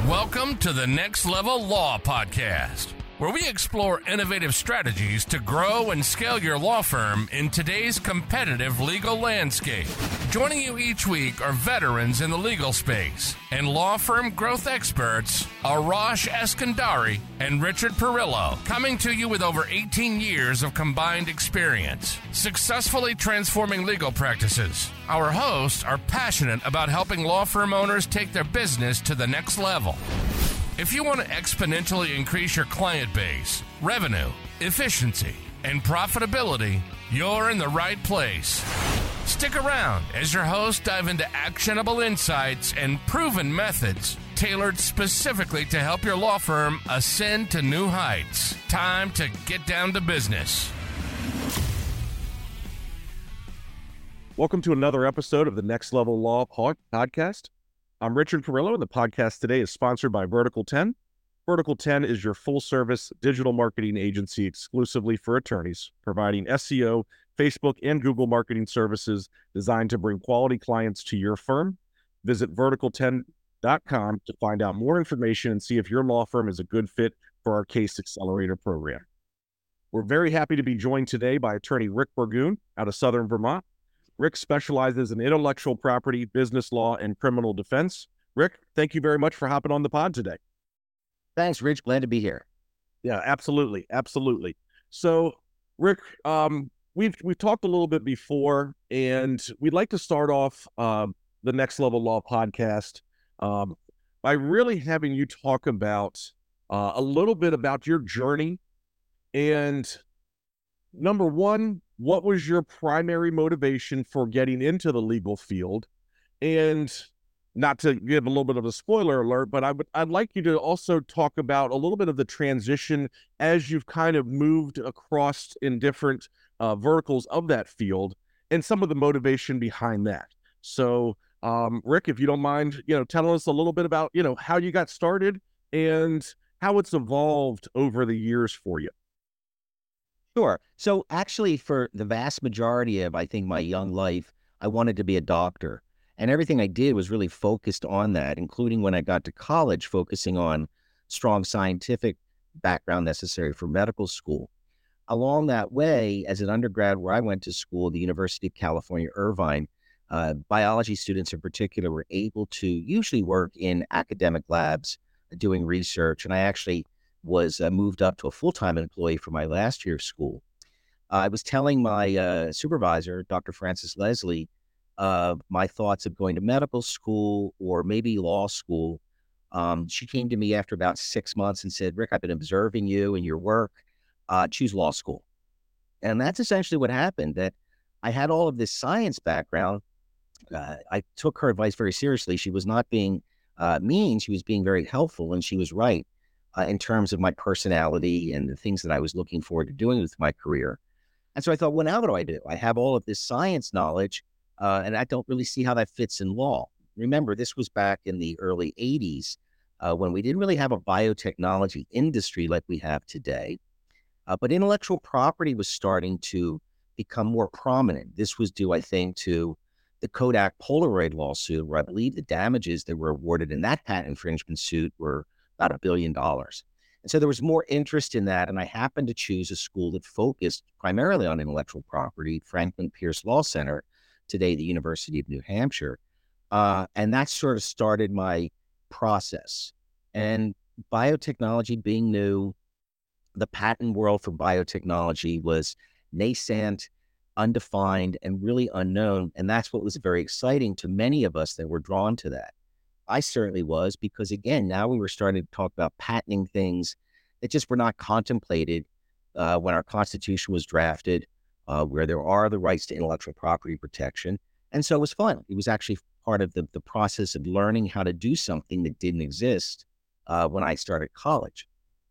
Welcome to the Next Level Law Podcast, where we explore innovative strategies to grow and scale your law firm in today's competitive legal landscape. Joining you each week are veterans in the legal space and law firm growth experts Arash Eskandari and Richard Perillo, coming to you with over 18 years of combined experience, successfully transforming legal practices. Our hosts are passionate about helping law firm owners take their business to the next level. If you want to exponentially increase your client base, revenue, efficiency, and profitability, you're in the right place. Stick around as your hosts dive into actionable insights and proven methods tailored specifically to help your law firm ascend to new heights. Time to get down to business. Welcome to another episode of the Next Level Law Podcast. I'm Richard Perillo, and the podcast today is sponsored by Vertical 10. Vertical 10 is your full-service digital marketing agency exclusively for attorneys, providing SEO, Facebook, and Google marketing services designed to bring quality clients to your firm. Visit vertical10.com to find out more information and see if your law firm is a good fit for our Case Accelerator program. We're very happy to be joined today by attorney Rick Burgoon out of Southern Vermont. Rick specializes in intellectual property, business law, and criminal defense. Rick, thank you very much for hopping on the pod today. Thanks, Rich. Glad to be here. Yeah, absolutely. Absolutely. So, Rick, we've talked a little bit before, and we'd like to start off the Next Level Law podcast by really having you talk about a little bit about your journey. And number one, what was your primary motivation for getting into the legal field? And not to give a little bit of a spoiler alert, but I'd like you to also talk about a little bit of the transition as you've kind of moved across in different verticals of that field and some of the motivation behind that. So, Rick, if you don't mind, telling us a little bit about, how you got started and how it's evolved over the years for you. Sure. So actually, for the vast majority of, I think, my young life, I wanted to be a doctor. And everything I did was really focused on that, including when I got to college, focusing on strong scientific background necessary for medical school. Along that way, as an undergrad where I went to school, the University of California, Irvine, biology students in particular were able to usually work in academic labs doing research. And I actually was moved up to a full-time employee for my last year of school. I was telling my supervisor, Dr. Frances Leslie, my thoughts of going to medical school or maybe law school. She came to me after about 6 months and said, Rick, I've been observing you and your work. Choose law school. And that's essentially what happened, that I had all of this science background. I took her advice very seriously. She was not being mean. She was being very helpful, and she was right. In terms of my personality and the things that I was looking forward to doing with my career. And so I thought, well, now what do I do? I have all of this science knowledge, and I don't really see how that fits in law. Remember, this was back in the early 80s when we didn't really have a biotechnology industry like we have today. But intellectual property was starting to become more prominent. This was due, I think, to the Kodak Polaroid lawsuit, where I believe the damages that were awarded in that patent infringement suit were about $1 billion. And so there was more interest in that. And I happened to choose a school that focused primarily on intellectual property, Franklin Pierce Law Center, today the University of New Hampshire. And that sort of started my process. And biotechnology being new, the patent world for biotechnology was nascent, undefined, and really unknown. And that's what was very exciting to many of us that were drawn to that. I certainly was, because again, now we were starting to talk about patenting things that just were not contemplated when our Constitution was drafted, where there are the rights to intellectual property protection. And so it was fun. It was actually part of the process of learning how to do something that didn't exist when I started college.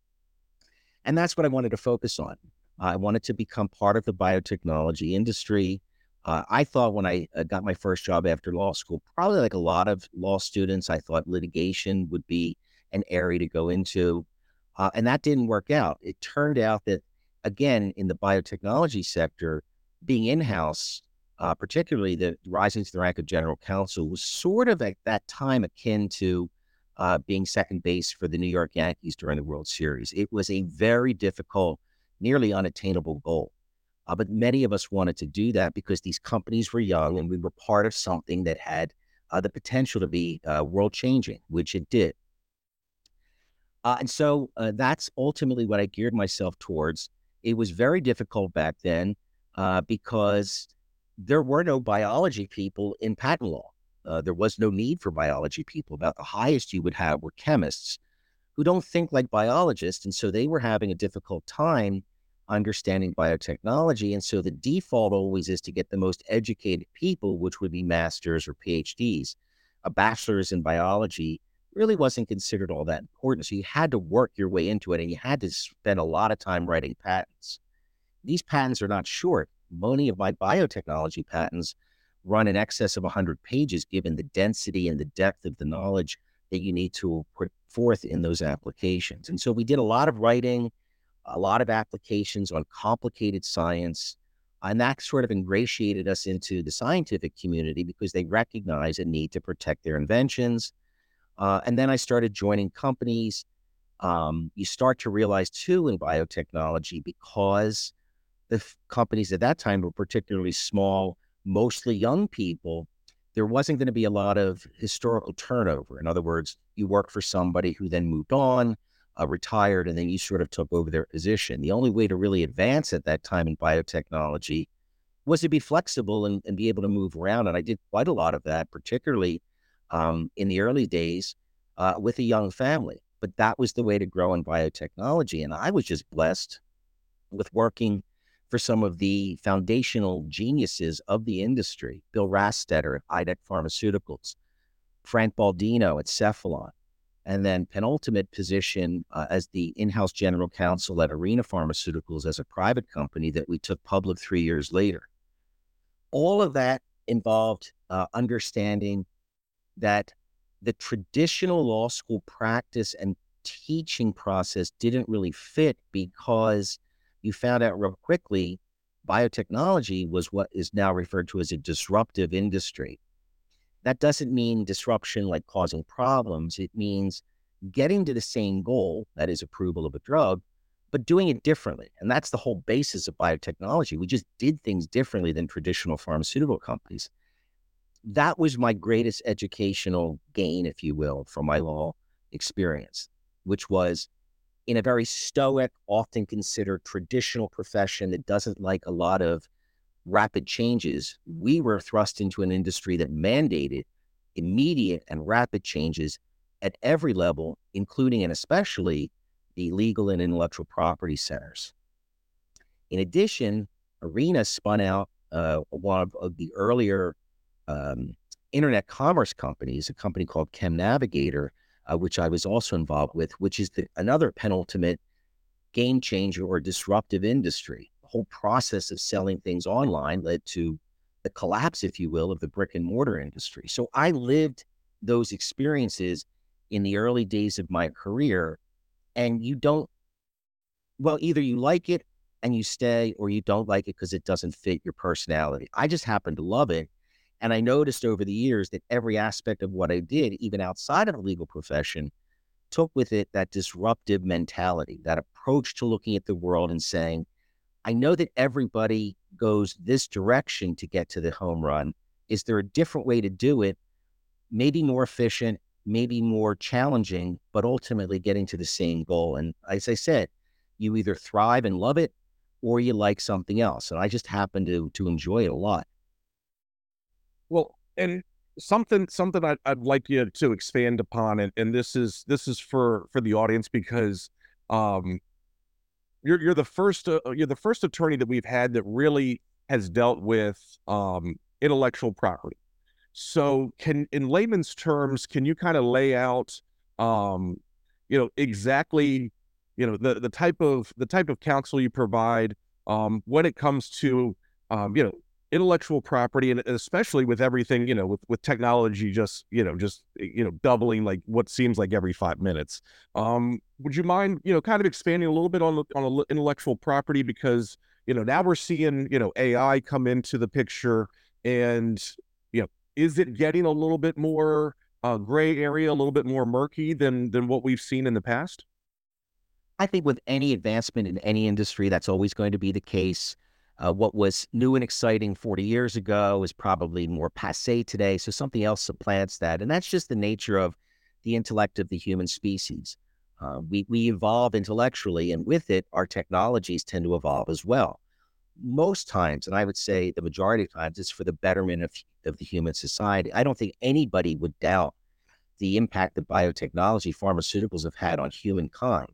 And that's what I wanted to focus on. I wanted to become part of the biotechnology industry. I thought when I got my first job after law school, probably like a lot of law students, I thought litigation would be an area to go into. And that didn't work out. It turned out that, again, in the biotechnology sector, being in-house, particularly the rising to the rank of general counsel, was sort of at that time akin to being second base for the New York Yankees during the World Series. It was a very difficult, nearly unattainable goal. But many of us wanted to do that because these companies were young and we were part of something that had the potential to be world changing, which it did. And so that's ultimately what I geared myself towards. It was very difficult back then because there were no biology people in patent law. There was no need for biology people. About the highest you would have were chemists who don't think like biologists. And so they were having a difficult time understanding biotechnology. And so the default always is to get the most educated people, which would be masters or PhDs. A bachelor's in biology really wasn't considered all that important. So you had to work your way into it and you had to spend a lot of time writing patents. These patents are not short. Many of my biotechnology patents run in excess of 100 pages, given the density and the depth of the knowledge that you need to put forth in those applications. And so we did a lot of writing, a lot of applications on complicated science, and that sort of ingratiated us into the scientific community because they recognize a need to protect their inventions. And then I started joining companies. You start to realize too in biotechnology, because the companies at that time were particularly small, mostly young people, there wasn't going to be a lot of historical turnover. In other words, you worked for somebody who then moved on, retired, and then you sort of took over their position. The only way to really advance at that time in biotechnology was to be flexible and be able to move around. And I did quite a lot of that, particularly in the early days with a young family. But that was the way to grow in biotechnology. And I was just blessed with working for some of the foundational geniuses of the industry. Bill Rastetter at IDEC Pharmaceuticals, Frank Baldino at Cephalon, and then penultimate position as the in-house general counsel at Arena Pharmaceuticals as a private company that we took public 3 years later. All of that involved understanding that the traditional law school practice and teaching process didn't really fit, because you found out real quickly biotechnology was what is now referred to as a disruptive industry. That doesn't mean disruption like causing problems. It means getting to the same goal, that is approval of a drug, but doing it differently. And that's the whole basis of biotechnology. We just did things differently than traditional pharmaceutical companies. That was my greatest educational gain, if you will, from my law experience, which was in a very stoic, often considered traditional profession that doesn't like a lot of rapid changes. We were thrust into an industry that mandated immediate and rapid changes at every level, including and especially the legal and intellectual property centers. In addition, Arena spun out one of the earlier internet commerce companies, a company called ChemNavigator, which I was also involved with, which is another penultimate game changer or disruptive industry. The whole process of selling things online led to the collapse, if you will, of the brick and mortar industry. So I lived those experiences in the early days of my career, and either you like it and you stay, or you don't like it because it doesn't fit your personality. I just happen to love it. And I noticed over the years that every aspect of what I did, even outside of the legal profession, took with it that disruptive mentality, that approach to looking at the world and saying, I know that everybody goes this direction to get to the home run. Is there a different way to do it? Maybe more efficient, maybe more challenging, but ultimately getting to the same goal. And as I said, you either thrive and love it, or you like something else. And I just happen to enjoy it a lot. Well, and something I'd like you to expand upon, and this is for the audience, because you're the first attorney that we've had that really has dealt with intellectual property. So, in layman's terms, can you kind of lay out exactly the type of counsel you provide when it comes to intellectual property, and especially with everything, with technology just doubling like what seems like every 5 minutes. Would you mind, kind of expanding a little bit on intellectual property? Because, now we're seeing, AI come into the picture, and, is it getting a little bit more gray area, a little bit more murky than what we've seen in the past? I think with any advancement in any industry, that's always going to be the case. What was new and exciting 40 years ago is probably more passé today. So something else supplants that. And that's just the nature of the intellect of the human species. We evolve intellectually, and with it, our technologies tend to evolve as well. Most times, and I would say the majority of times, it's for the betterment of the human society. I don't think anybody would doubt the impact that biotechnology, pharmaceuticals have had on humankind.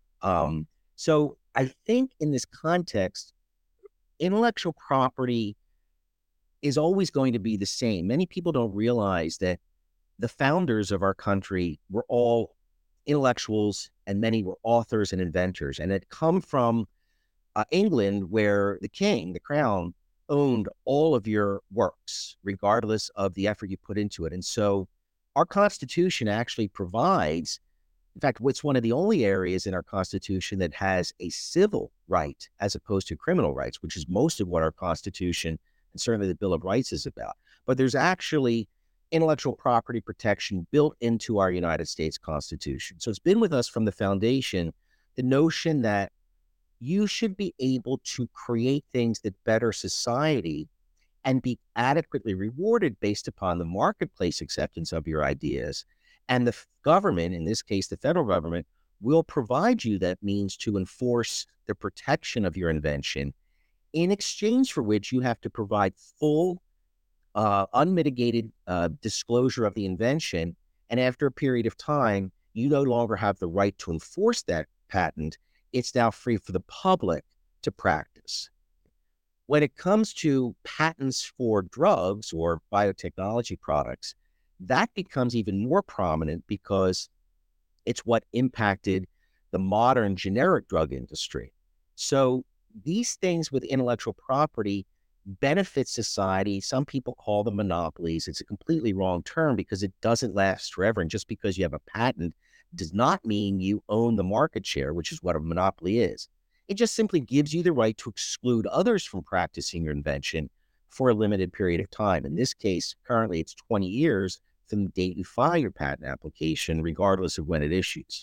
So I think in this context, intellectual property is always going to be the same. Many people don't realize that the founders of our country were all intellectuals, and many were authors and inventors, and it come from England, where the king, the crown, owned all of your works, regardless of the effort you put into it. And so our Constitution actually provides, in fact, it's one of the only areas in our Constitution that has a civil right as opposed to criminal rights, which is most of what our Constitution and certainly the Bill of Rights is about. But there's actually intellectual property protection built into our United States Constitution. So it's been with us from the foundation, the notion that you should be able to create things that better society and be adequately rewarded based upon the marketplace acceptance of your ideas. And the government, in this case, the federal government, will provide you that means to enforce the protection of your invention, in exchange for which you have to provide full, unmitigated disclosure of the invention. And after a period of time, you no longer have the right to enforce that patent. It's now free for the public to practice. When it comes to patents for drugs or biotechnology products, that becomes even more prominent because it's what impacted the modern generic drug industry. So these things with intellectual property benefit society. Some people call them monopolies. It's a completely wrong term because it doesn't last forever. And just because you have a patent does not mean you own the market share, which is what a monopoly is. It just simply gives you the right to exclude others from practicing your invention for a limited period of time. In this case, currently it's 20 years from the date you file your patent application, regardless of when it issues.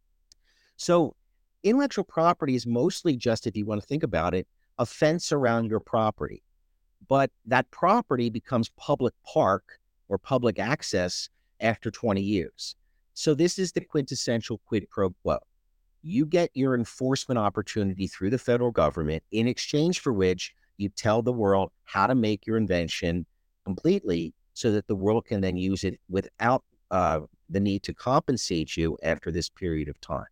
So intellectual property is mostly just, if you want to think about it, a fence around your property. But that property becomes public park or public access after 20 years. So this is the quintessential quid pro quo. You get your enforcement opportunity through the federal government, in exchange for which you tell the world how to make your invention completely so that the world can then use it without the need to compensate you after this period of time.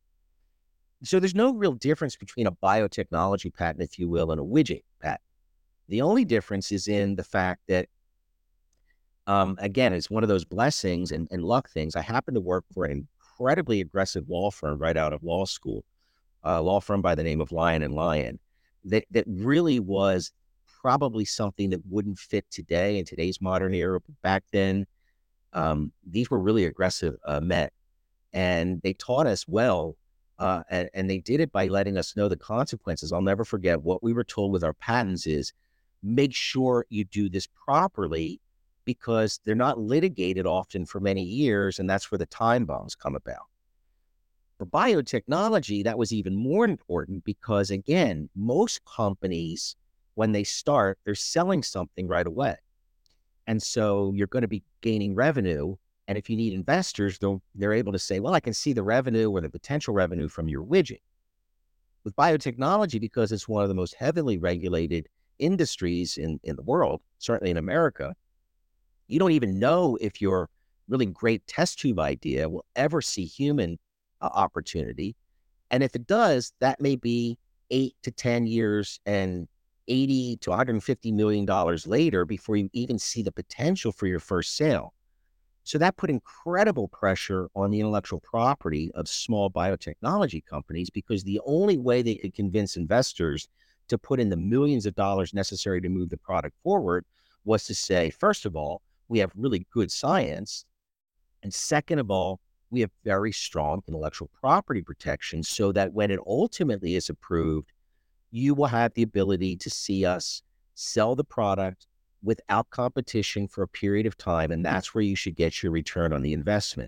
So there's no real difference between a biotechnology patent, if you will, and a widget patent. The only difference is in the fact that, again, it's one of those blessings and luck things. I happen to work for an incredibly aggressive law firm right out of law school, a law firm by the name of Lyon and Lyon, that really was probably something that wouldn't fit today in today's modern era. But back then, these were really aggressive men, and they taught us well, and they did it by letting us know the consequences. I'll never forget what we were told with our patents is, make sure you do this properly, because they're not litigated often for many years, and that's where the time bombs come about. For biotechnology, that was even more important because, again, most companies, when they start, they're selling something right away. And so you're going to be gaining revenue. And if you need investors, they're able to say, well, I can see the revenue or the potential revenue from your widget. With biotechnology, because it's one of the most heavily regulated industries in the world, certainly in America, you don't even know if your really great test tube idea will ever see human opportunity. And if it does, that may be 8 to 10 years and $80 to $150 million later before you even see the potential for your first sale. So that put incredible pressure on the intellectual property of small biotechnology companies, because the only way they could convince investors to put in the millions of dollars necessary to move the product forward was to say, first of all, we have really good science. And second of all, we have very strong intellectual property protection so that when it ultimately is approved, you will have the ability to see us sell the product, without competition for a period of time, and that's where you should get your return on the investment.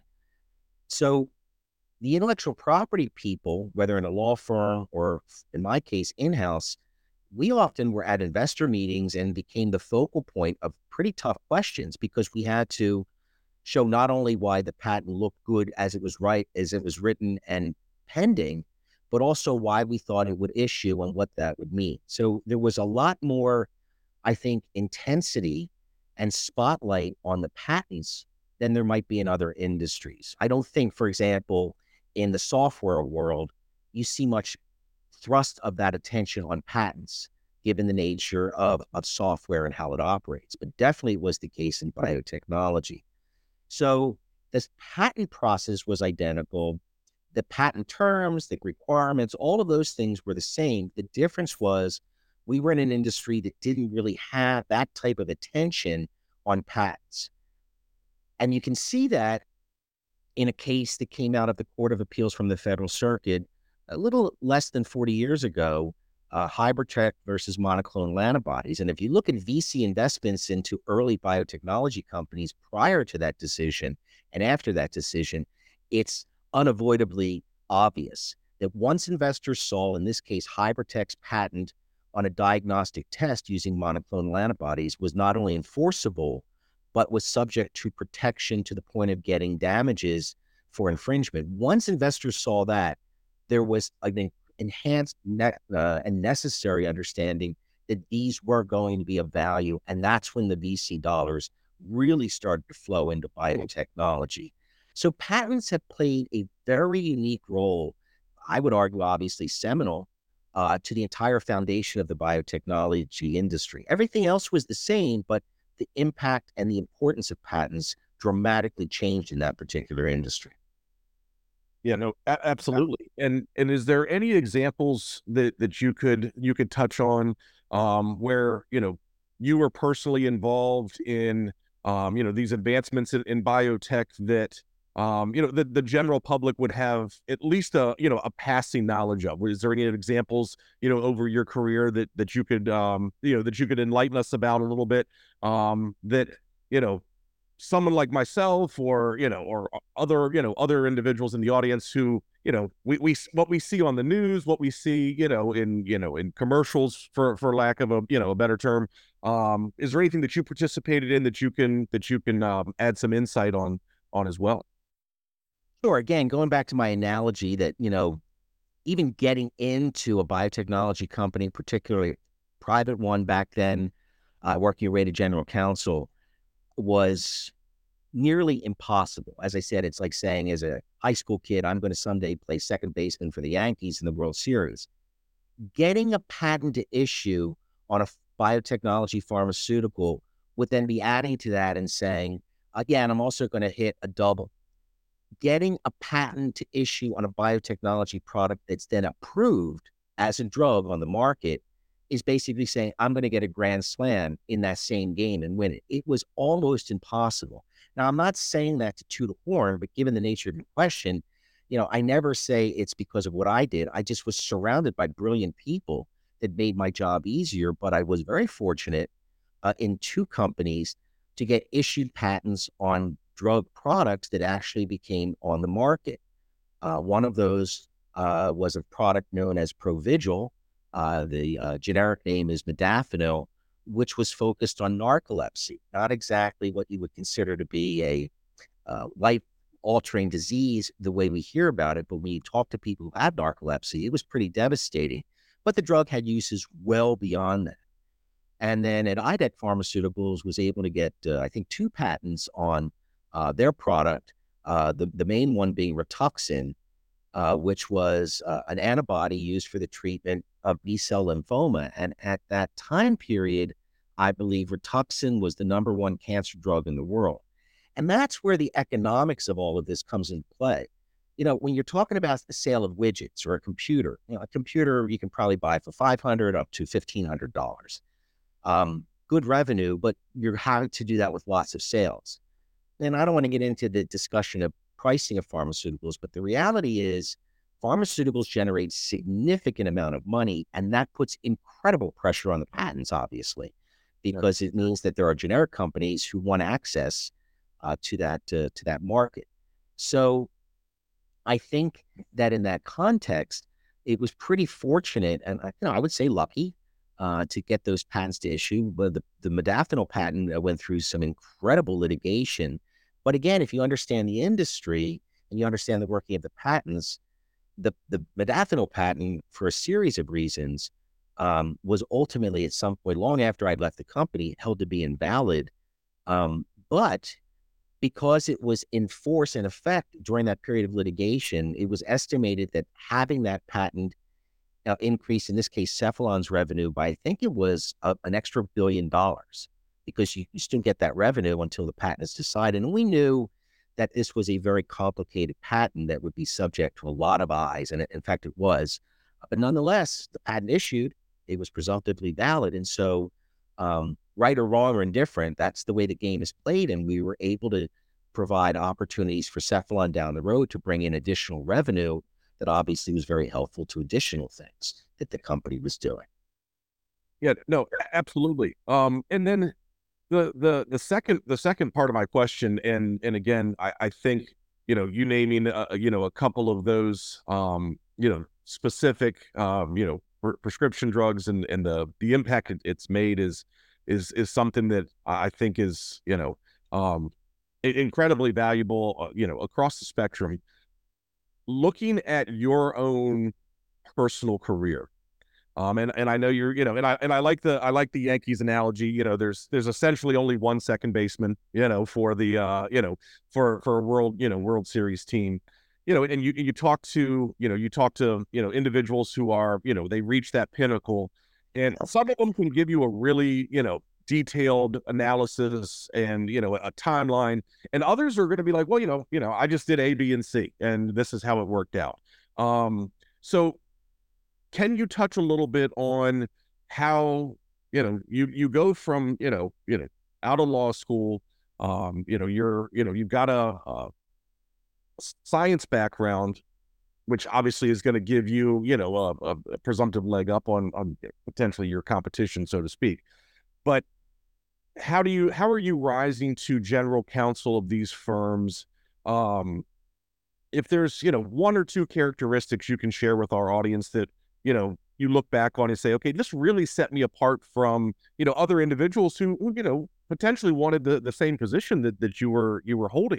So the intellectual property people, whether in a law firm or in my case, in-house, we often were at investor meetings and became the focal point of pretty tough questions because we had to show not only why the patent looked good as it was written and pending, but also why we thought it would issue and what that would mean. So there was a lot more, I think, intensity and spotlight on the patents than there might be in other industries. I don't think, for example, in the software world, you see much thrust of that attention on patents, given the nature of software and how it operates. But definitely it was the case in biotechnology. So this patent process was identical. The patent terms, the requirements, all of those things were the same. The difference was we were in an industry that didn't really have that type of attention on patents. And you can see that in a case that came out of the Court of Appeals from the Federal Circuit a little less than 40 years ago, Hybridtech versus monoclonal antibodies. And if you look at VC investments into early biotechnology companies prior to that decision and after that decision, it's unavoidably obvious that once investors saw, in this case, Hybridtech's patent on a diagnostic test using monoclonal antibodies was not only enforceable, but was subject to protection to the point of getting damages for infringement. Once investors saw that, there was an enhanced and necessary understanding that these were going to be of value. And that's when the VC dollars really started to flow into biotechnology. So patents have played a very unique role, I would argue, obviously seminal, to the entire foundation of the biotechnology industry. Everything else was the same, but the impact and the importance of patents dramatically changed in that particular industry. Yeah, no, absolutely. And is there any examples that you could touch on where, you were personally involved in, these advancements in biotech that, the general public would have at least a passing knowledge of? Is there any examples, over your career that you could, that you could enlighten us about a little bit, that, someone like myself or other individuals in the audience who, we what we see on the news, what we see, in commercials, for lack of a better term, is there anything that you participated in that you can add some insight on as well? Sure. Again, going back to my analogy that, even getting into a biotechnology company, particularly private one back then, working your way to general counsel, was nearly impossible. As I said, it's like saying as a high school kid, I'm going to someday play second baseman for the Yankees in the World Series. Getting a patent to issue on a biotechnology pharmaceutical would then be adding to that and saying, again, I'm also going to hit a double. Getting a patent to issue on a biotechnology product that's then approved as a drug on the market is basically saying, I'm going to get a grand slam in that same game and win it. It was almost impossible. Now, I'm not saying that to toot a horn, but given the nature of the question, I never say it's because of what I did. I just was surrounded by brilliant people that made my job easier, but I was very fortunate in two companies to get issued patents on drug products that actually became on the market. One of those was a product known as Provigil. The generic name is modafinil, which was focused on narcolepsy, not exactly what you would consider to be a life-altering disease the way we hear about it, but when you talk to people who had narcolepsy, it was pretty devastating. But the drug had uses well beyond that. And then at IDEC Pharmaceuticals was able to get, I think, 2 patents on their product, the main one being Rituxan, which was an antibody used for the treatment of B-cell lymphoma. And at that time period, I believe Rituxan was the #1 cancer drug in the world. And that's where the economics of all of this comes into play. When you're talking about the sale of widgets or a computer, a computer you can probably buy for $500 up to $1,500. Good revenue, but you're having to do that with lots of sales. And I don't want to get into the discussion of pricing of pharmaceuticals, but the reality is pharmaceuticals generate significant amount of money, and that puts incredible pressure on the patents, obviously, because it means that there are generic companies who want access to that market. So I think that in that context, it was pretty fortunate, and I would say lucky, to get those patents to issue. But the modafinil patent went through some incredible litigation. But again, if you understand the industry and you understand the working of the patents, the modafinil patent, for a series of reasons, was ultimately at some point, long after I'd left the company, held to be invalid. But because it was in force and effect during that period of litigation, it was estimated that having that patent increase, in this case, Cephalon's revenue by, I think it was an extra $1 billion, because you still get that revenue until the patent is decided. And we knew that this was a very complicated patent that would be subject to a lot of eyes. And in fact, it was. But nonetheless, the patent issued, it was presumptively valid. And so, right or wrong or indifferent, that's the way the game is played. And we were able to provide opportunities for Cephalon down the road to bring in additional revenue that obviously was very helpful to additional things that the company was doing. Yeah, no, absolutely. And then the second part of my question, and again, I think, you naming, a couple of those, specific, prescription drugs and the impact it's made is something that I think is, incredibly valuable, across the spectrum. Looking at your own personal career, and I know you're, and I like the Yankees analogy. There's essentially only one second baseman, for the, for a World Series team, and you talk to, individuals who are, they reach that pinnacle, and some of them can give you a really, detailed analysis and, a timeline, and others are going to be like, well, I just did A, B, and C, and this is how it worked out. So can you touch a little bit on how, you go from, out of law school, you've got a science background, which obviously is going to give you, a presumptive leg up on potentially your competition, so to speak. But how are you rising to general counsel of these firms? If there's, one or two characteristics you can share with our audience that, you look back on and say, okay, this really set me apart from, other individuals who, potentially wanted the same position that you were holding.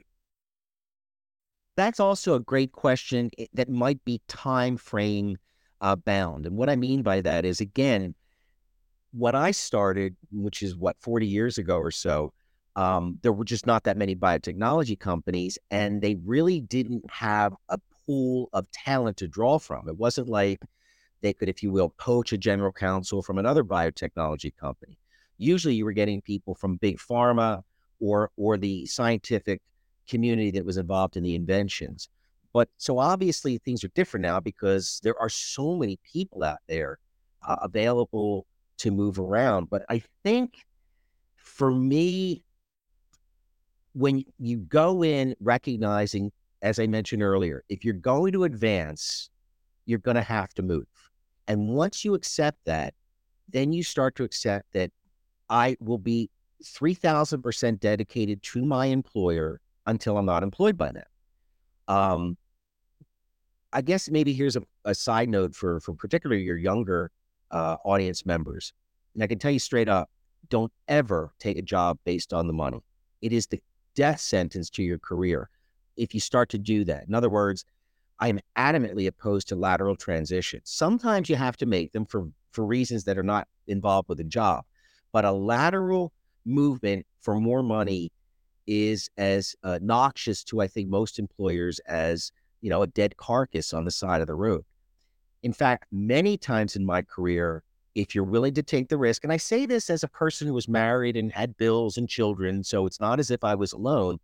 That's also a great question that might be time frame bound. And what I mean by that is, again, what I started, which is 40 years ago or so, there were just not that many biotechnology companies, and they really didn't have a pool of talent to draw from. It wasn't like they could, if you will, poach a general counsel from another biotechnology company. Usually you were getting people from big pharma or the scientific community that was involved in the inventions. But so obviously things are different now because there are so many people out there available to move around. But I think for me, when you go in recognizing, as I mentioned earlier, if you're going to advance, you're going to have to move. And once you accept that, then you start to accept that I will be 3,000% dedicated to my employer until I'm not employed by them. I guess maybe here's a side note for particularly your younger audience members. And I can tell you straight up, don't ever take a job based on the money. It is the death sentence to your career if you start to do that. In other words, I am adamantly opposed to lateral transitions. Sometimes you have to make them for reasons that are not involved with a job. But a lateral movement for more money is as noxious to, I think, most employers as, a dead carcass on the side of the road. In fact, many times in my career, if you're willing to take the risk, and I say this as a person who was married and had bills and children, so it's not as if I was alone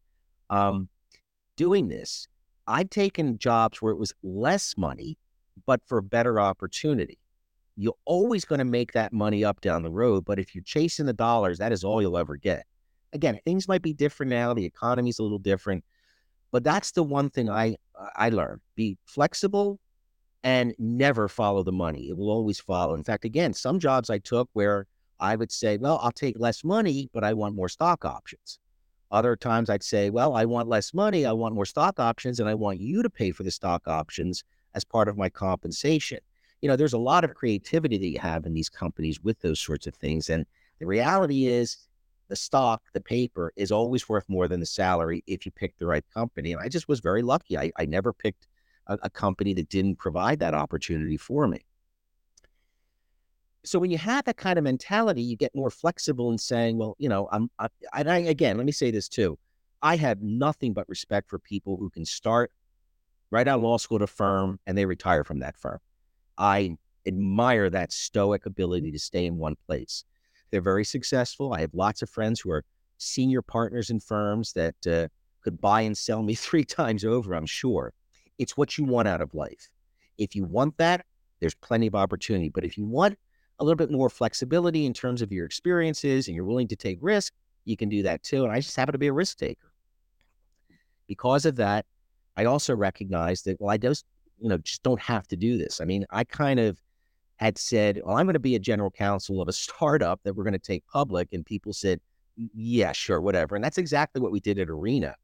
doing this, I've taken jobs where it was less money, but for better opportunity. You're always going to make that money up down the road, but if you're chasing the dollars, that is all you'll ever get. Again, things might be different now. The economy's a little different, but that's the one thing I learned. Be flexible and never follow the money. It will always follow. In fact, again, some jobs I took where I would say, well, I'll take less money, but I want more stock options. Other times I'd say, well, I want less money, I want more stock options, and I want you to pay for the stock options as part of my compensation. There's a lot of creativity that you have in these companies with those sorts of things. And the reality is the stock, the paper is always worth more than the salary if you pick the right company. And I just was very lucky. I never picked a company that didn't provide that opportunity for me. So when you have that kind of mentality, you get more flexible in saying, well, again, let me say this too. I have nothing but respect for people who can start right out of law school at a firm and they retire from that firm. I admire that stoic ability to stay in one place. They're very successful. I have lots of friends who are senior partners in firms that could buy and sell me 3 times over, I'm sure. It's what you want out of life. If you want that, there's plenty of opportunity. But if you want a little bit more flexibility in terms of your experiences and you're willing to take risk, you can do that too. And I just happen to be a risk taker. Because of that, I also recognize that, well, I just don't have to do this. I mean, I kind of had said, well, I'm going to be a general counsel of a startup that we're going to take public. And people said, yeah, sure, whatever. And that's exactly what we did at Arena.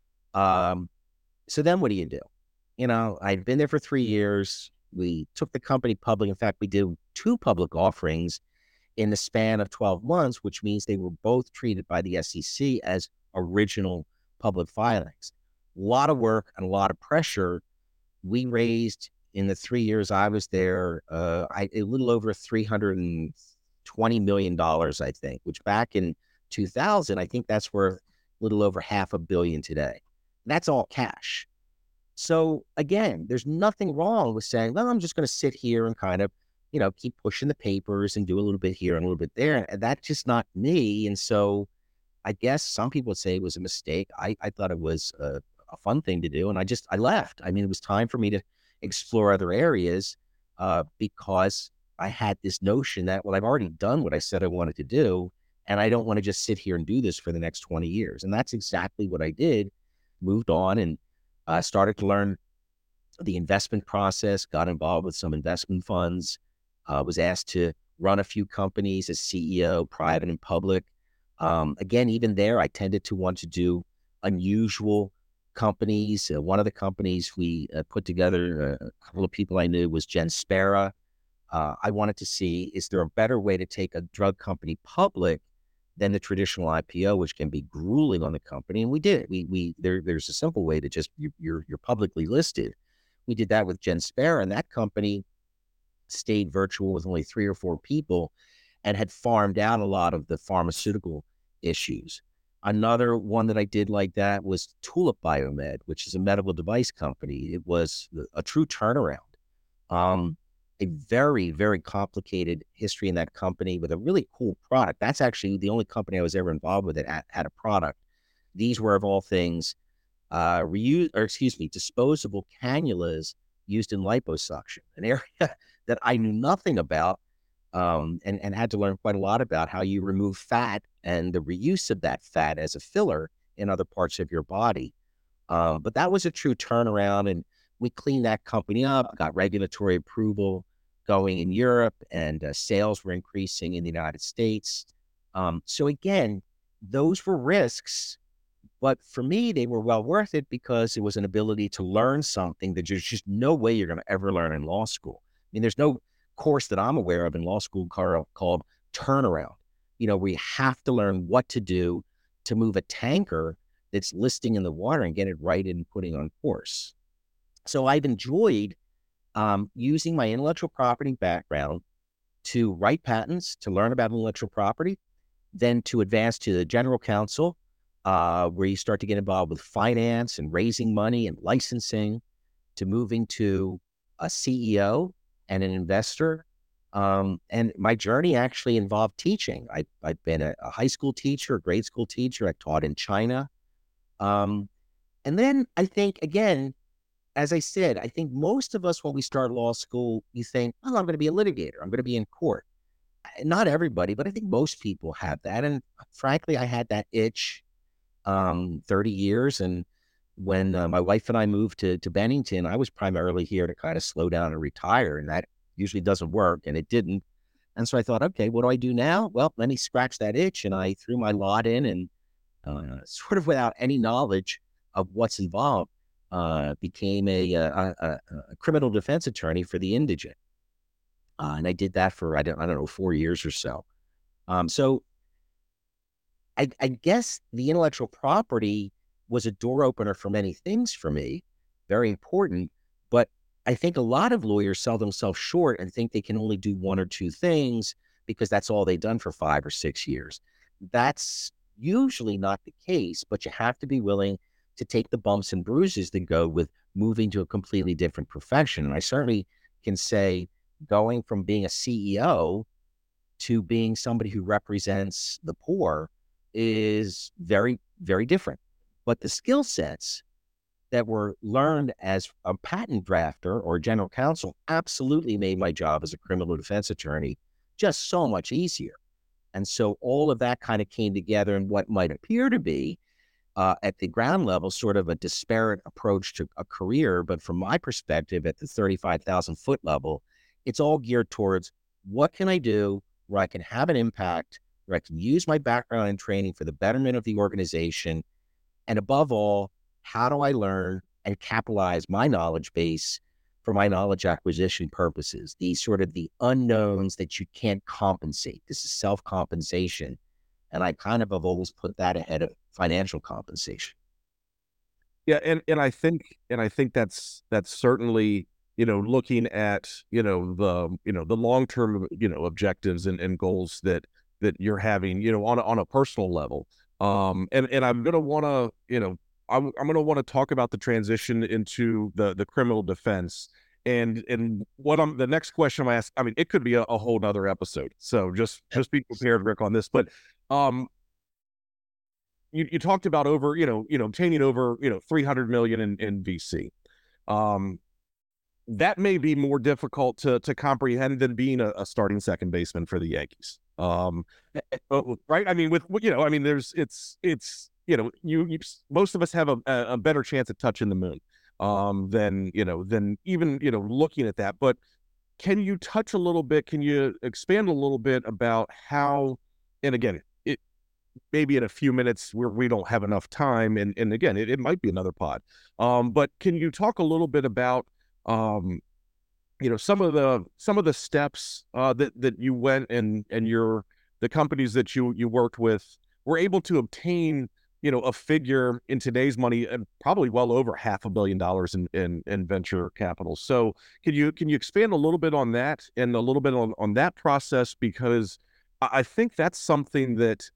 So then what do you do? I'd been there for 3 years. We took the company public. In fact, we did 2 public offerings in the span of 12 months, which means they were both treated by the SEC as original public filings. A lot of work and a lot of pressure. We raised, in the 3 years I was there, a little over $320 million, I think, which back in 2000, I think that's worth a little over $500 million today. That's all cash. So again, there's nothing wrong with saying, well, I'm just going to sit here and kind of, keep pushing the papers and do a little bit here and a little bit there. And that's just not me. And so I guess some people would say it was a mistake. I thought it was a fun thing to do. And I left. I mean, it was time for me to explore other areas because I had this notion that, well, I've already done what I said I wanted to do. And I don't want to just sit here and do this for the next 20 years. And that's exactly what I did. Moved on and started to learn the investment process, got involved with some investment funds, was asked to run a few companies as CEO, private and public. Again, even there, I tended to want to do unusual companies. One of the companies we put together, a couple of people I knew, was Genspera. I wanted to see, is there a better way to take a drug company public than the traditional IPO, which can be grueling on the company? And we did. There's a simple way to just, you're publicly listed. We did that with Genspera, and that company stayed virtual with only 3 or 4 people and had farmed out a lot of the pharmaceutical issues. Another one that I did like that was Tulip Biomed, which is a medical device company. It was a true turnaround. A very, very complicated history in that company with a really cool product. That's actually the only company I was ever involved with that had a product. These were, of all things, disposable cannulas used in liposuction, an area that I knew nothing about, and had to learn quite a lot about how you remove fat and the reuse of that fat as a filler in other parts of your body. But that was a true turnaround, and we cleaned that company up, got regulatory approval going in Europe, and sales were increasing in the United States. So again, those were risks, but for me, they were well worth it because it was an ability to learn something that there's just no way you're going to ever learn in law school. I mean, there's no course that I'm aware of in law school called turnaround, where you have to learn what to do to move a tanker that's listing in the water and get it righted and putting on course. So I've enjoyed using my intellectual property background to write patents, to learn about intellectual property, then to advance to the general counsel, where you start to get involved with finance and raising money and licensing, to moving to a CEO and an investor. And my journey actually involved teaching. I've been a high school teacher, a grade school teacher. I taught in China. And then I think, again, as I said, I think most of us, when we start law school, you think, well, I'm going to be a litigator. I'm going to be in court. Not everybody, but I think most people have that. And frankly, I had that itch 30 years. And when my wife and I moved to Bennington, I was primarily here to kind of slow down and retire. And that usually doesn't work. And it didn't. And so I thought, okay, what do I do now? Well, let me scratch that itch. And I threw my lot in and sort of without any knowledge of what's involved, became a criminal defense attorney for the indigent. And I did that for, I don't know, 4 years or so. So I guess the intellectual property was a door opener for many things for me, very important. But I think a lot of lawyers sell themselves short and think they can only do one or two things because that's all they've done for 5 or 6 years. That's usually not the case, but you have to be willing to take the bumps and bruises that go with moving to a completely different profession. And I certainly can say going from being a CEO to being somebody who represents the poor is very, very different. But the skill sets that were learned as a patent drafter or general counsel absolutely made my job as a criminal defense attorney just so much easier. And so all of that kind of came together in what might appear to be at the ground level, sort of a disparate approach to a career. But from my perspective, at the 35,000 foot level, it's all geared towards what can I do where I can have an impact, where I can use my background and training for the betterment of the organization. And above all, how do I learn and capitalize my knowledge base for my knowledge acquisition purposes? These sort of the unknowns that you can't compensate. This is self-compensation. And I kind of have always put that ahead of financial compensation. Yeah, and I think that's certainly, looking at, the long-term, objectives and goals that you're having, on a personal level. And I'm going to want to, I'm going to want to talk about the transition into the criminal defense, and what the next question I ask. I mean, it could be a whole nother episode. So just be prepared, Rick, on this. But you talked about obtaining over 300 million in VC. That may be more difficult to comprehend than being a starting second baseman for the Yankees. Right? I mean, most of us have a better chance at touching the moon than even looking at that. But can you touch a little bit? Can you expand a little bit about how? And again, it maybe in a few minutes where we don't have enough time, and again, it might be another pod. But can you talk a little bit about some of the steps that you went and the companies that you worked with were able to obtain a figure in today's money and probably well over $500 million in venture capital. So can you expand a little bit on that and a little bit on that process, because I think that's something that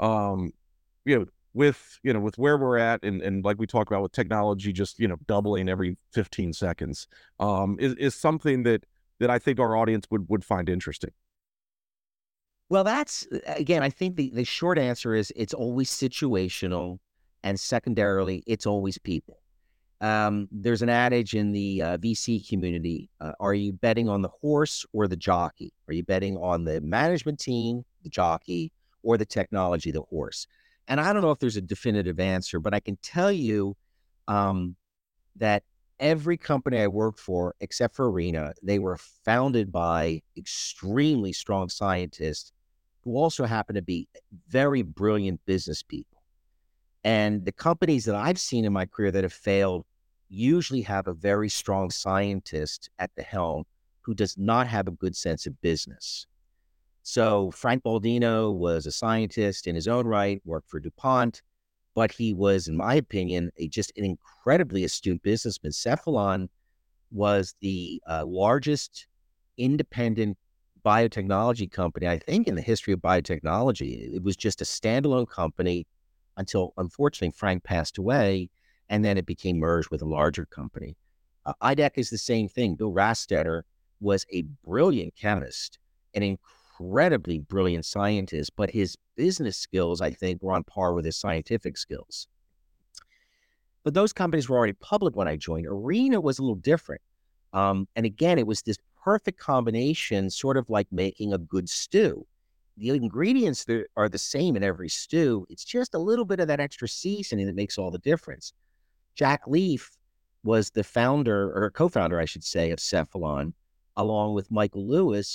with where we're at and like we talked about with technology just doubling every 15 seconds is something that I think our audience would find interesting. Well, that's, again, I think the short answer is it's always situational, and secondarily, it's always people. There's an adage in the VC community, are you betting on the horse or the jockey? Are you betting on the management team, the jockey, or the technology, the horse? And I don't know if there's a definitive answer, but I can tell you that every company I worked for, except for Arena, they were founded by extremely strong scientists who also happen to be very brilliant business people. And the companies that I've seen in my career that have failed usually have a very strong scientist at the helm who does not have a good sense of business. So Frank Baldino was a scientist in his own right, worked for DuPont, but he was, in my opinion, just an incredibly astute businessman. Cephalon was the largest independent biotechnology company, I think, in the history of biotechnology. It was just a standalone company until, unfortunately, Frank passed away, and then it became merged with a larger company. IDEC is the same thing. Bill Rastetter was a brilliant chemist, an incredibly brilliant scientist, but his business skills, I think, were on par with his scientific skills. But those companies were already public when I joined. Arena was a little different. And again, it was this perfect combination, sort of like making a good stew. The ingredients are the same in every stew. It's just a little bit of that extra seasoning that makes all the difference. Jack Leaf was the founder, or co-founder, I should say, of Cephalon, along with Michael Lewis,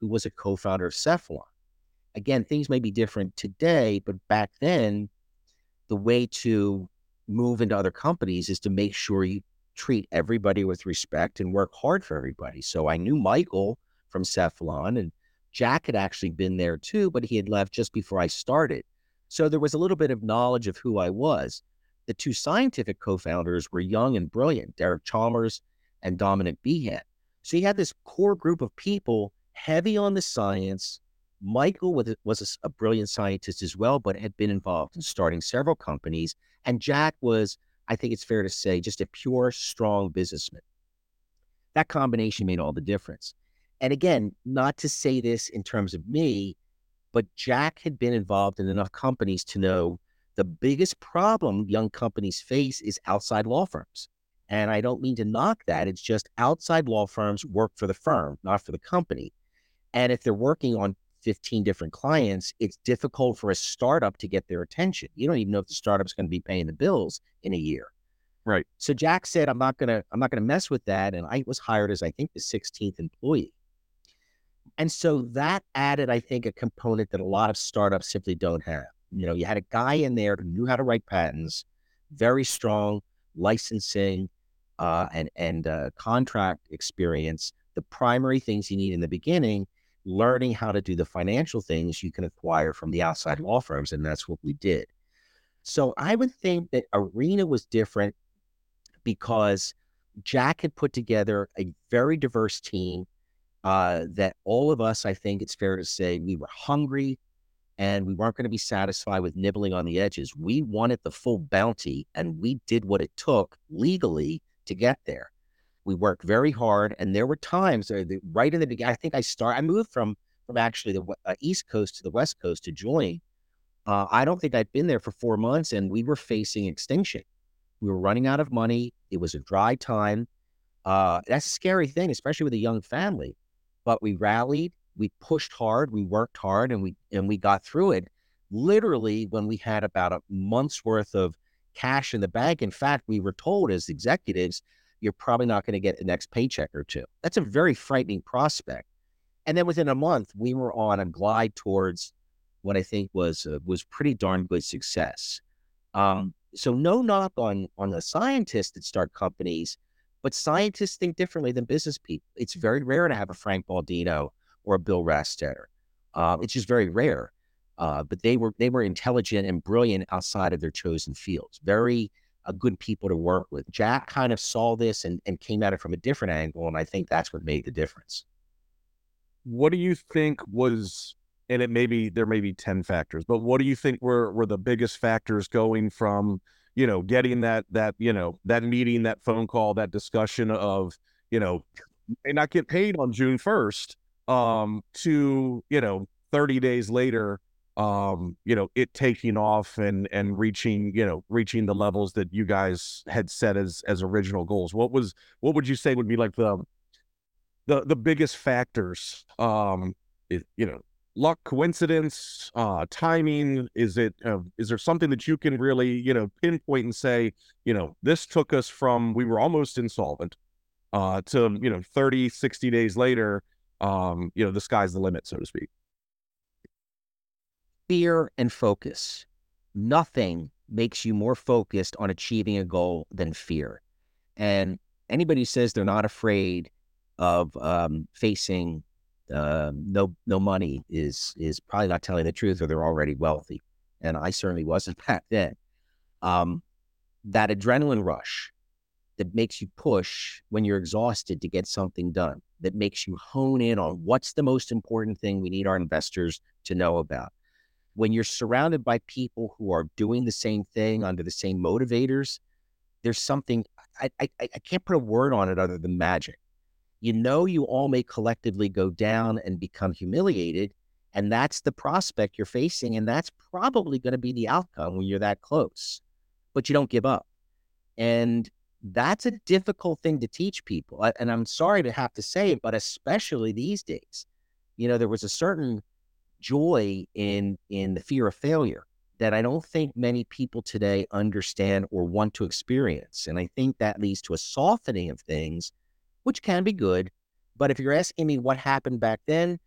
who was a co-founder of Cephalon. Again, things may be different today, but back then, the way to move into other companies is to make sure you treat everybody with respect and work hard for everybody. So I knew Michael from Cephalon, and Jack had actually been there too, but he had left just before I started. So there was a little bit of knowledge of who I was. The two scientific co-founders were young and brilliant, Derek Chalmers and Dominic Behan. So you had this core group of people heavy on the science. Michael was a brilliant scientist as well, but had been involved in starting several companies. And Jack was, I think it's fair to say, just a pure, strong businessman. That combination made all the difference. And again, not to say this in terms of me, but Jack had been involved in enough companies to know the biggest problem young companies face is outside law firms. And I don't mean to knock that. It's just outside law firms work for the firm, not for the company. And if they're working on 15 different clients, it's difficult for a startup to get their attention. You don't even know if the startup's going to be paying the bills in a year. Right. So Jack said, I'm not going to mess with that. And I was hired as, I think, the 16th employee. And so that added, I think, a component that a lot of startups simply don't have. You know, you had a guy in there who knew how to write patents, very strong licensing and contract experience. The primary things you need in the beginning, learning how to do the financial things you can acquire from the outside law firms, and that's what we did. So I would think that Arena was different because Jack had put together a very diverse team that all of us, I think it's fair to say, we were hungry and we weren't going to be satisfied with nibbling on the edges. We wanted the full bounty, and we did what it took legally to get there. We worked very hard, and there were times right in the beginning. I think I moved from actually the East Coast to the West Coast to join. I don't think I'd been there for 4 months, and we were facing extinction. We were running out of money. It was a dry time. That's a scary thing, especially with a young family. But we rallied, we pushed hard, we worked hard, and we got through it. Literally, when we had about a month's worth of cash in the bank. In fact, we were told as executives, you're probably not going to get the next paycheck or two. That's a very frightening prospect. And then within a month, we were on a glide towards what I think was pretty darn good success. So no knock on the scientists that start companies, but scientists think differently than business people. It's very rare to have a Frank Baldino or a Bill Rastetter. It's just very rare. But they were intelligent and brilliant outside of their chosen fields. Very good people to work with. Jack kind of saw this and came at it from a different angle, and I think that's what made the difference. What do you think was, and there may be 10 factors, but what do you think were the biggest factors going from, getting that meeting, that phone call, that discussion of, may not get paid on June 1st, to, 30 days later, it taking off and reaching the levels that you guys had set as original goals? What would you say would be like the biggest factors? Luck, coincidence, timing? Is there something that you can really, pinpoint and say, this took us from, we were almost insolvent, to, 30, 60 days later, the sky's the limit, so to speak? Fear and focus. Nothing makes you more focused on achieving a goal than fear. And anybody who says they're not afraid of facing no money is probably not telling the truth, or they're already wealthy. And I certainly wasn't back then. That adrenaline rush that makes you push when you're exhausted to get something done, that makes you hone in on what's the most important thing we need our investors to know about. When you're surrounded by people who are doing the same thing under the same motivators, there's something, I can't put a word on it other than magic. You all may collectively go down and become humiliated, and that's the prospect you're facing, and that's probably going to be the outcome when you're that close. But you don't give up. And that's a difficult thing to teach people. And I'm sorry to have to say it, but especially these days, there was a certain joy in the fear of failure that I don't think many people today understand or want to experience. And I think that leads to a softening of things, which can be good. But if you're asking me what happened back then,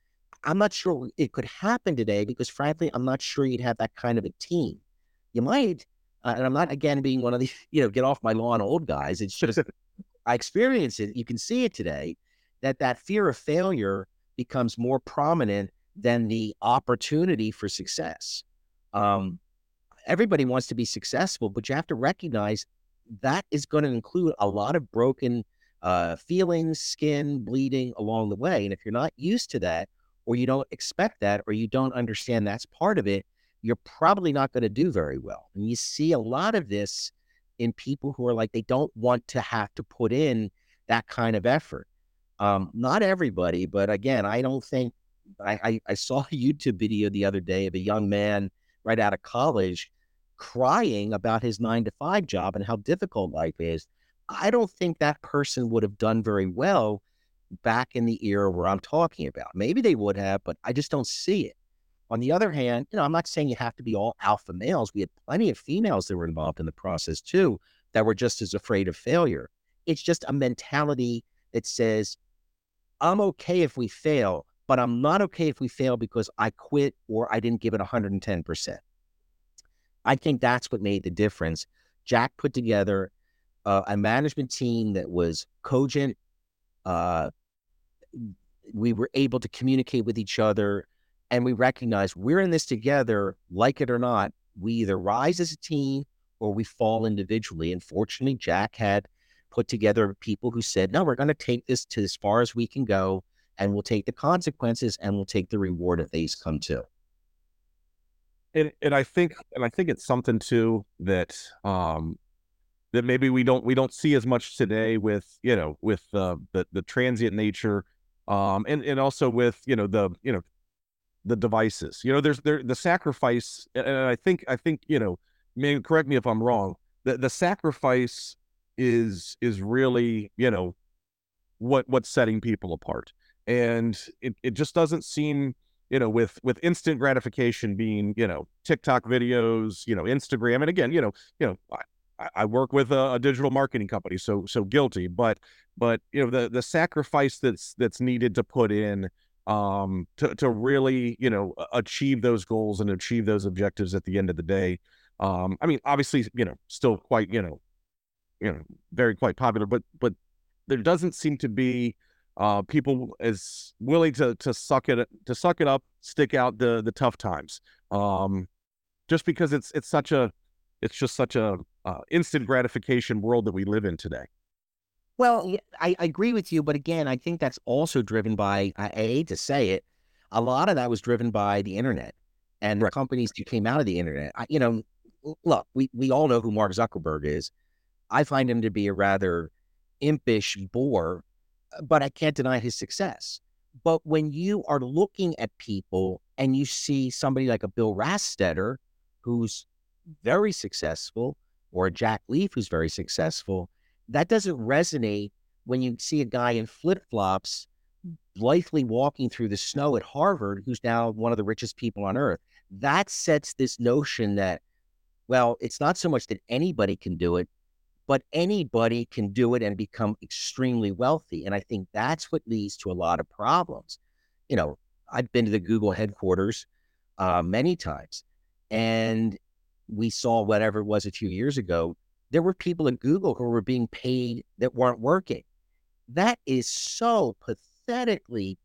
I'm not sure it could happen today because, frankly, I'm not sure you'd have that kind of a team. You might, and I'm not, again, being one of these, get off my lawn old guys. It's just, I experience it. You can see it today, that fear of failure becomes more prominent than the opportunity for success. Everybody wants to be successful, but you have to recognize that is going to include a lot of broken feelings, skin, bleeding along the way. And if you're not used to that, or you don't expect that, or you don't understand that's part of it, you're probably not going to do very well. And you see a lot of this in people who are like, they don't want to have to put in that kind of effort. Not everybody, but again, I don't think, I saw a YouTube video the other day of a young man right out of college crying about his 9-to-5 job and how difficult life is. I don't think that person would have done very well back in the era where I'm talking about. Maybe they would have, but I just don't see it. On the other hand, I'm not saying you have to be all alpha males. We had plenty of females that were involved in the process too, that were just as afraid of failure. It's just a mentality that says, I'm okay if we fail, but I'm not okay if we fail because I quit or I didn't give it 110%. I think that's what made the difference. Jack put together a management team that was cogent. We were able to communicate with each other, and we recognized we're in this together, like it or not. We either rise as a team or we fall individually. And fortunately, Jack had put together people who said, no, we're going to take this to as far as we can go, and we'll take the consequences and we'll take the reward if these come to. And I think it's something too that that maybe we don't see as much today with the transient nature, and also with the devices. There's the sacrifice, and I think maybe correct me if I'm wrong. The sacrifice is really what's setting people apart, and it just doesn't seem. With instant gratification being, TikTok videos, Instagram. And again, I work with a digital marketing company, so guilty, but the sacrifice that's needed to put in, to really, achieve those goals and achieve those objectives at the end of the day. I mean, obviously, still quite, very quite popular, but there doesn't seem to be people as willing to suck it up, stick out the tough times, just because it's just such a instant gratification world that we live in today. Well, yeah, I agree with you, but again, I think that's also driven by, I hate to say it, a lot of that was driven by the internet and the companies that came out of the internet. Look, we all know who Mark Zuckerberg is. I find him to be a rather impish bore, but I can't deny his success. But when you are looking at people and you see somebody like a Bill Rastetter, who's very successful, or a Jack Leaf, who's very successful, that doesn't resonate when you see a guy in flip-flops blithely walking through the snow at Harvard, who's now one of the richest people on earth. That sets this notion that, well, it's not so much that anybody can do it, but anybody can do it and become extremely wealthy. And I think that's what leads to a lot of problems. I've been to the Google headquarters many times, and we saw whatever it was a few years ago. There were people at Google who were being paid that weren't working. That is so pathetically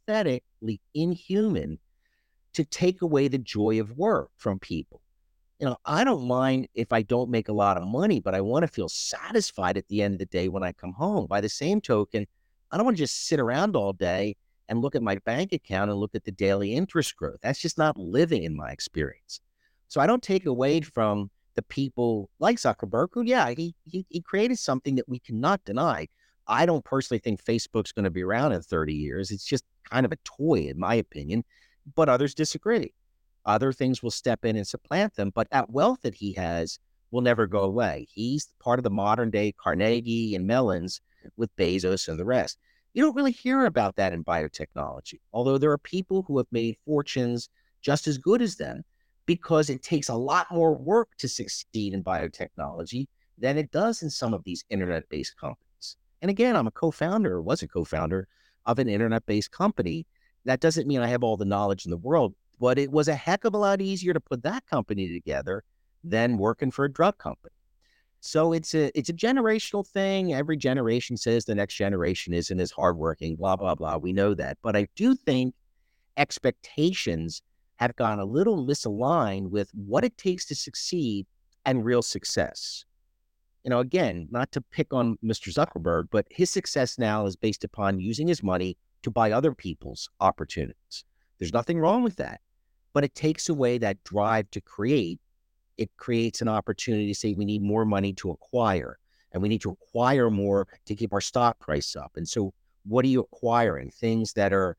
inhuman to take away the joy of work from people. I don't mind if I don't make a lot of money, but I want to feel satisfied at the end of the day when I come home. By the same token, I don't want to just sit around all day and look at my bank account and look at the daily interest growth. That's just not living in my experience. So I don't take away from the people like Zuckerberg, who, yeah, he created something that we cannot deny. I don't personally think Facebook's going to be around in 30 years. It's just kind of a toy, in my opinion, but others disagree. Other things will step in and supplant them, but that wealth that he has will never go away. He's part of the modern day Carnegie and Mellons with Bezos and the rest. You don't really hear about that in biotechnology, although there are people who have made fortunes just as good as them, because it takes a lot more work to succeed in biotechnology than it does in some of these internet-based companies. And again, I'm a co-founder, or was a co-founder of an internet-based company That doesn't mean I have all the knowledge in the world, but it was a heck of a lot easier to put that company together than working for a drug company. So it's a generational thing. Every generation says the next generation isn't as hardworking, blah, blah, blah. We know that. But I do think expectations have gone a little misaligned with what it takes to succeed and real success. Again, not to pick on Mr. Zuckerberg, but his success now is based upon using his money to buy other people's opportunities. There's nothing wrong with that, but it takes away that drive to create. It creates an opportunity to say we need more money to acquire, and we need to acquire more to keep our stock price up. And so what are you acquiring? Things that are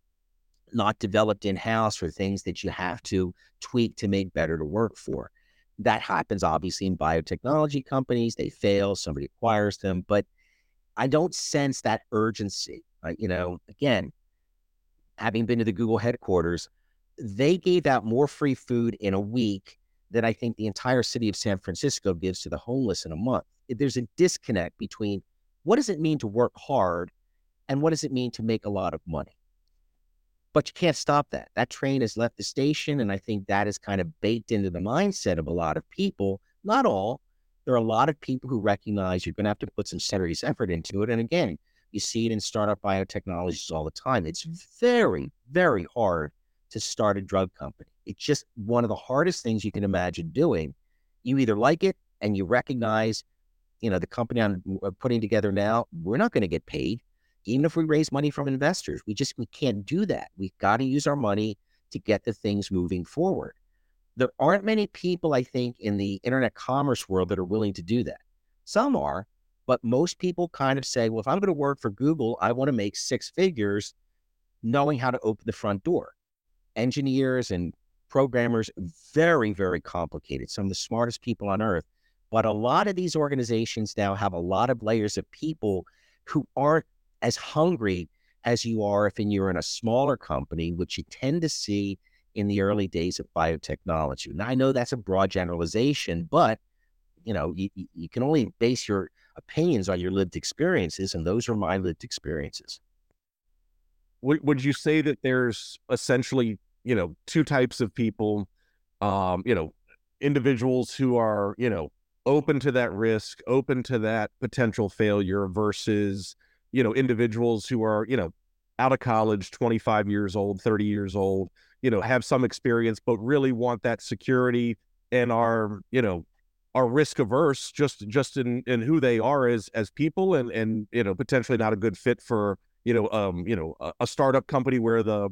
not developed in-house, or things that you have to tweak to make better to work for. That happens obviously in biotechnology companies. They fail, somebody acquires them, but I don't sense that urgency. Again, having been to the Google headquarters, they gave out more free food in a week than I think the entire city of San Francisco gives to the homeless in a month. There's a disconnect between what does it mean to work hard and what does it mean to make a lot of money. But you can't stop that. That train has left the station, and I think that is kind of baked into the mindset of a lot of people. Not all. There are a lot of people who recognize you're going to have to put some serious effort into it. And again, you see it in startup biotechnologies all the time. It's very, very hard to start a drug company. It's just one of the hardest things you can imagine doing. You either like it and you recognize, the company I'm putting together now, we're not going to get paid. Even if we raise money from investors, we can't do that. We've got to use our money to get the things moving forward. There aren't many people, I think, in the internet commerce world that are willing to do that. Some are, but most people kind of say, well, if I'm going to work for Google, I want to make six figures knowing how to open the front door. Engineers and programmers, very, very complicated. Some of the smartest people on earth. But a lot of these organizations now have a lot of layers of people who aren't as hungry as you are if you're in a smaller company, which you tend to see in the early days of biotechnology. Now, I know that's a broad generalization, but you can only base your opinions on your lived experiences, and those are my lived experiences. Would you say that there's essentially, two types of people, individuals who are, open to that risk, open to that potential failure versus, individuals who are, out of college, 25 years old, 30 years old, have some experience, but really want that security and are risk averse just in who they are as people and potentially not a good fit for, a startup company where the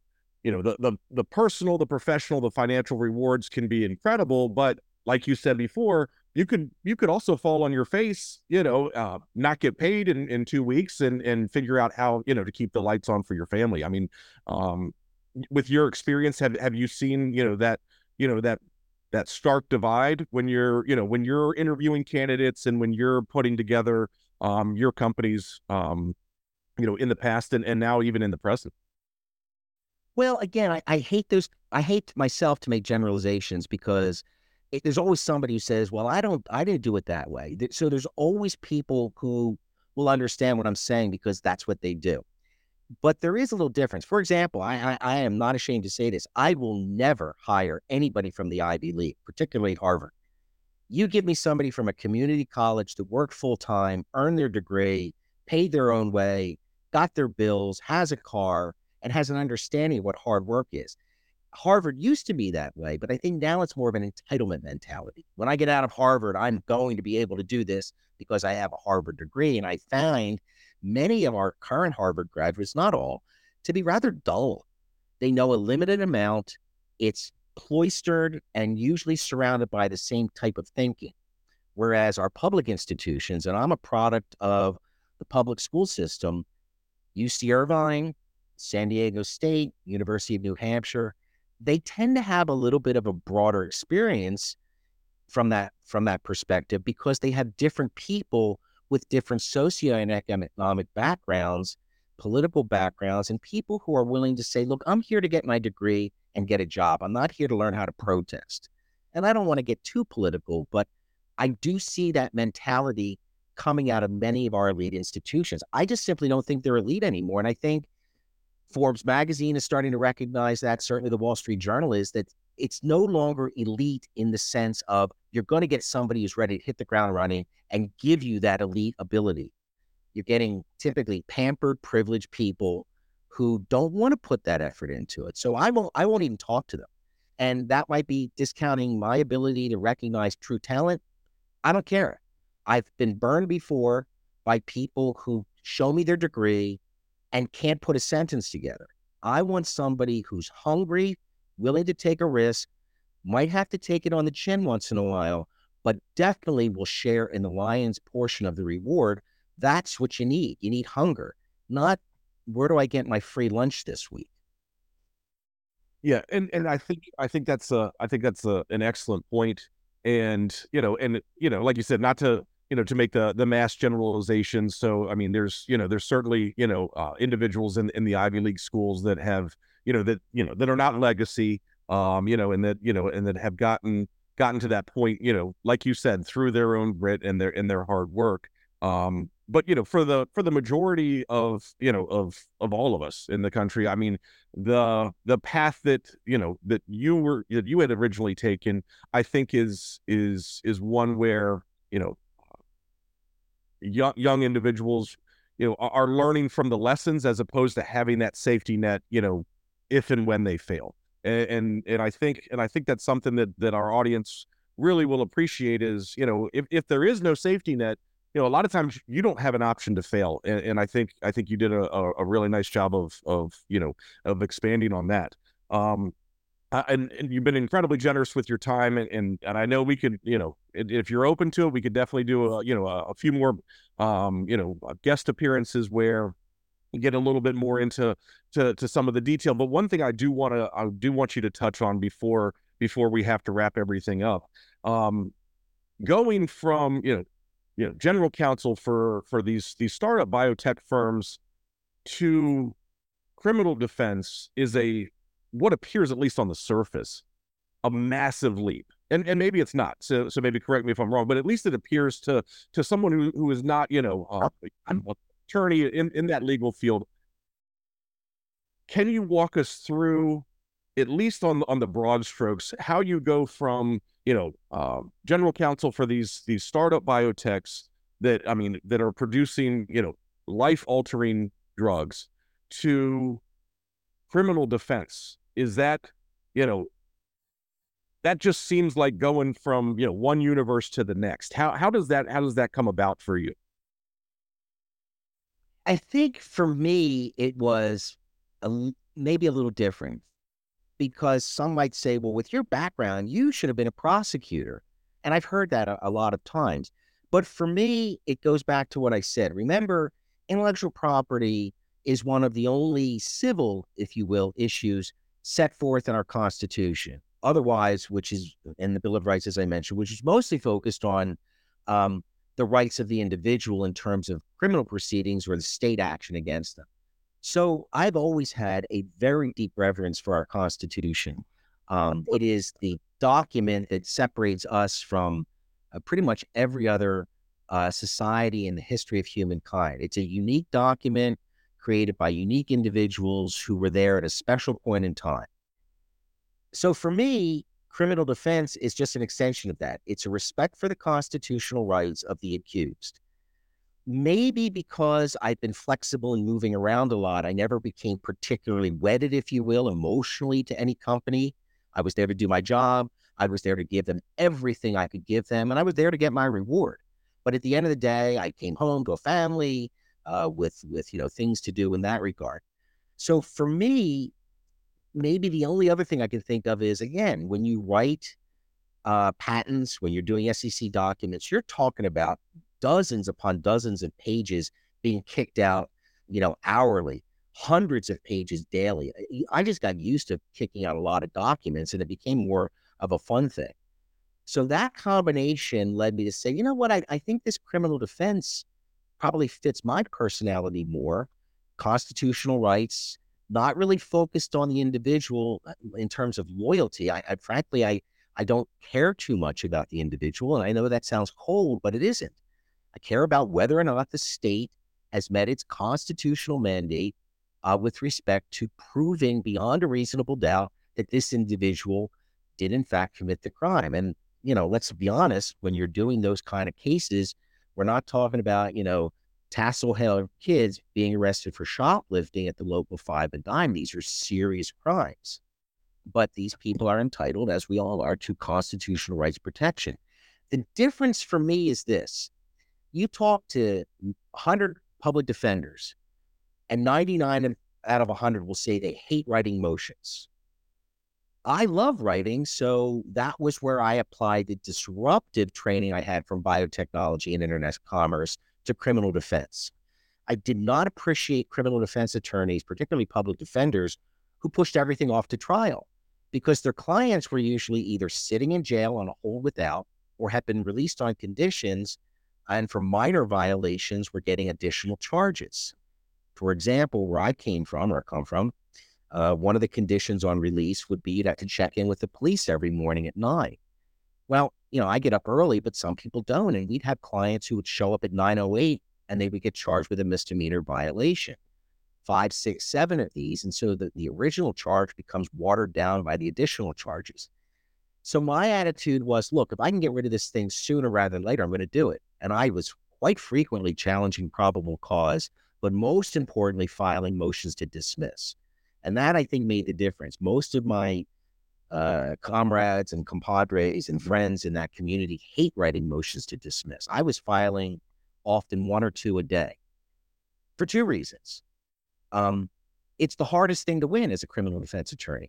personal, the professional, the financial rewards can be incredible. But like you said before, you could also fall on your face, not get paid in 2 weeks and figure out how, to keep the lights on for your family. I mean, with your experience, have you seen, that stark divide when you're interviewing candidates and when you're putting together your companies, in the past and now even in the present? Well, again, I hate myself to make generalizations because there's always somebody who says, well, I didn't do it that way. So there's always people who will understand what I'm saying because that's what they do. But there is a little difference. For example, I am not ashamed to say this. I will never hire anybody from the Ivy League, particularly Harvard. You give me somebody from a community college that worked full-time, earned their degree, paid their own way, got their bills, has a car, and has an understanding of what hard work is. Harvard used to be that way, but I think now it's more of an entitlement mentality. When I get out of Harvard, I'm going to be able to do this because I have a Harvard degree. And I find many of our current Harvard graduates, not all, to be rather dull. They know a limited amount. It's cloistered and usually surrounded by the same type of thinking. Whereas our public institutions, and I'm a product of the public school system, UC Irvine, San Diego State, University of New Hampshire, they tend to have a little bit of a broader experience from that perspective because they have different people with different socioeconomic backgrounds, political backgrounds, and people who are willing to say, look, I'm here to get my degree and get a job. I'm not here to learn how to protest. And I don't want to get too political, but I do see that mentality coming out of many of our elite institutions. I just simply don't think they're elite anymore. And I think Forbes magazine is starting to recognize that. Certainly the Wall Street Journal is, that it's no longer elite in the sense of you're going to get somebody who's ready to hit the ground running and give you that elite ability. You're getting typically pampered, privileged people who don't want to put that effort into it. So I won't even talk to them. And that might be discounting my ability to recognize true talent. I don't care. I've been burned before by people who show me their degree and can't put a sentence together. I want somebody who's hungry, willing to take a risk, might have to take it on the chin once in a while, but definitely will share in the lion's portion of the reward. That's what you need. You need hunger, not where do I get my free lunch this week? Yeah, and I think that's an excellent point. And like you said, not to to make the mass generalizations. So I mean, there's certainly individuals in the Ivy League schools that have that are not legacy, and that have gotten to that point, like you said, through their own grit and their hard work. But for the majority of all of us in the country, I mean, the path that you had originally taken, I think is one where young individuals are learning from the lessons as opposed to having that safety net if and when they fail. And I think that's something that our audience really will appreciate is if there is no safety net, a lot of times you don't have an option to fail. And I think you did a really nice job of expanding on that. And you've been incredibly generous with your time, and I know we could, if you're open to it, we could definitely do a few more, guest appearances where you get a little bit more into some of the detail. But one thing I do want you to touch on before we have to wrap everything up, going from general counsel for these startup biotech firms to criminal defense is what appears, at least on the surface, a massive leap. And maybe it's not. So maybe correct me if I'm wrong, but at least it appears to someone who is not, an attorney in that legal field. Can you walk us through, at least on the broad strokes, how you go from, general counsel for these startup biotechs that are producing, life-altering drugs, to criminal defense? Is that, that just seems like going from, one universe to the next. How does that come about for you? I think for me, it was maybe a little different, because some might say, well, with your background, you should have been a prosecutor. And I've heard that a lot of times. But for me, it goes back to what I said. Remember, intellectual property is one of the only civil, if you will, issues set forth in our Constitution. Otherwise, which is in the Bill of Rights, as I mentioned, which is mostly focused on the rights of the individual in terms of criminal proceedings or the state action against them. So I've always had a very deep reverence for our Constitution. It is the document that separates us from pretty much every other society in the history of humankind. It's a unique document created by unique individuals who were there at a special point in time. So for me, criminal defense is just an extension of that. It's a respect for the constitutional rights of the accused. Maybe because I've been flexible and moving around a lot, I never became particularly wedded, if you will, emotionally to any company. I was there to do my job. I was there to give them everything I could give them, and I was there to get my reward. But at the end of the day, I came home to a family with things to do in that regard. So for me, maybe the only other thing I can think of is, again, when you write patents, when you're doing SEC documents, you're talking about dozens upon dozens of pages being kicked out, hourly, hundreds of pages daily. I just got used to kicking out a lot of documents, and it became more of a fun thing. So that combination led me to say, you know what, I think this criminal defense probably fits my personality more. Constitutional rights, not really focused on the individual in terms of loyalty. Frankly, I don't care too much about the individual. And I know that sounds cold, but it isn't. I care about whether or not the state has met its constitutional mandate with respect to proving beyond a reasonable doubt that this individual did in fact commit the crime. And, let's be honest, when you're doing those kind of cases, we're not talking about, tassel-haired kids being arrested for shoplifting at the local five and dime. These are serious crimes. But these people are entitled, as we all are, to constitutional rights protection. The difference for me is this. You talk to 100 public defenders, and 99 out of 100 will say they hate writing motions. I love writing, so that was where I applied the disruptive training I had from biotechnology and internet commerce to criminal defense. I did not appreciate criminal defense attorneys, particularly public defenders, who pushed everything off to trial because their clients were usually either sitting in jail on a hold without or had been released on conditions, and for minor violations were getting additional charges. For example, where I came from or come from, one of the conditions on release would be you'd have to check in with the police every morning at 9. Well, I get up early, but some people don't. And we'd have clients who would show up at 9:08 and they would get charged with a misdemeanor violation. 5, 6, 7 of these. And so the original charge becomes watered down by the additional charges. So my attitude was, look, if I can get rid of this thing sooner rather than later, I'm going to do it. And I was quite frequently challenging probable cause, but most importantly, filing motions to dismiss. And that, I think, made the difference. Most of my comrades and compadres and friends in that community hate writing motions to dismiss. I was filing often 1 or 2 a day for 2 reasons. It's the hardest thing to win as a criminal defense attorney.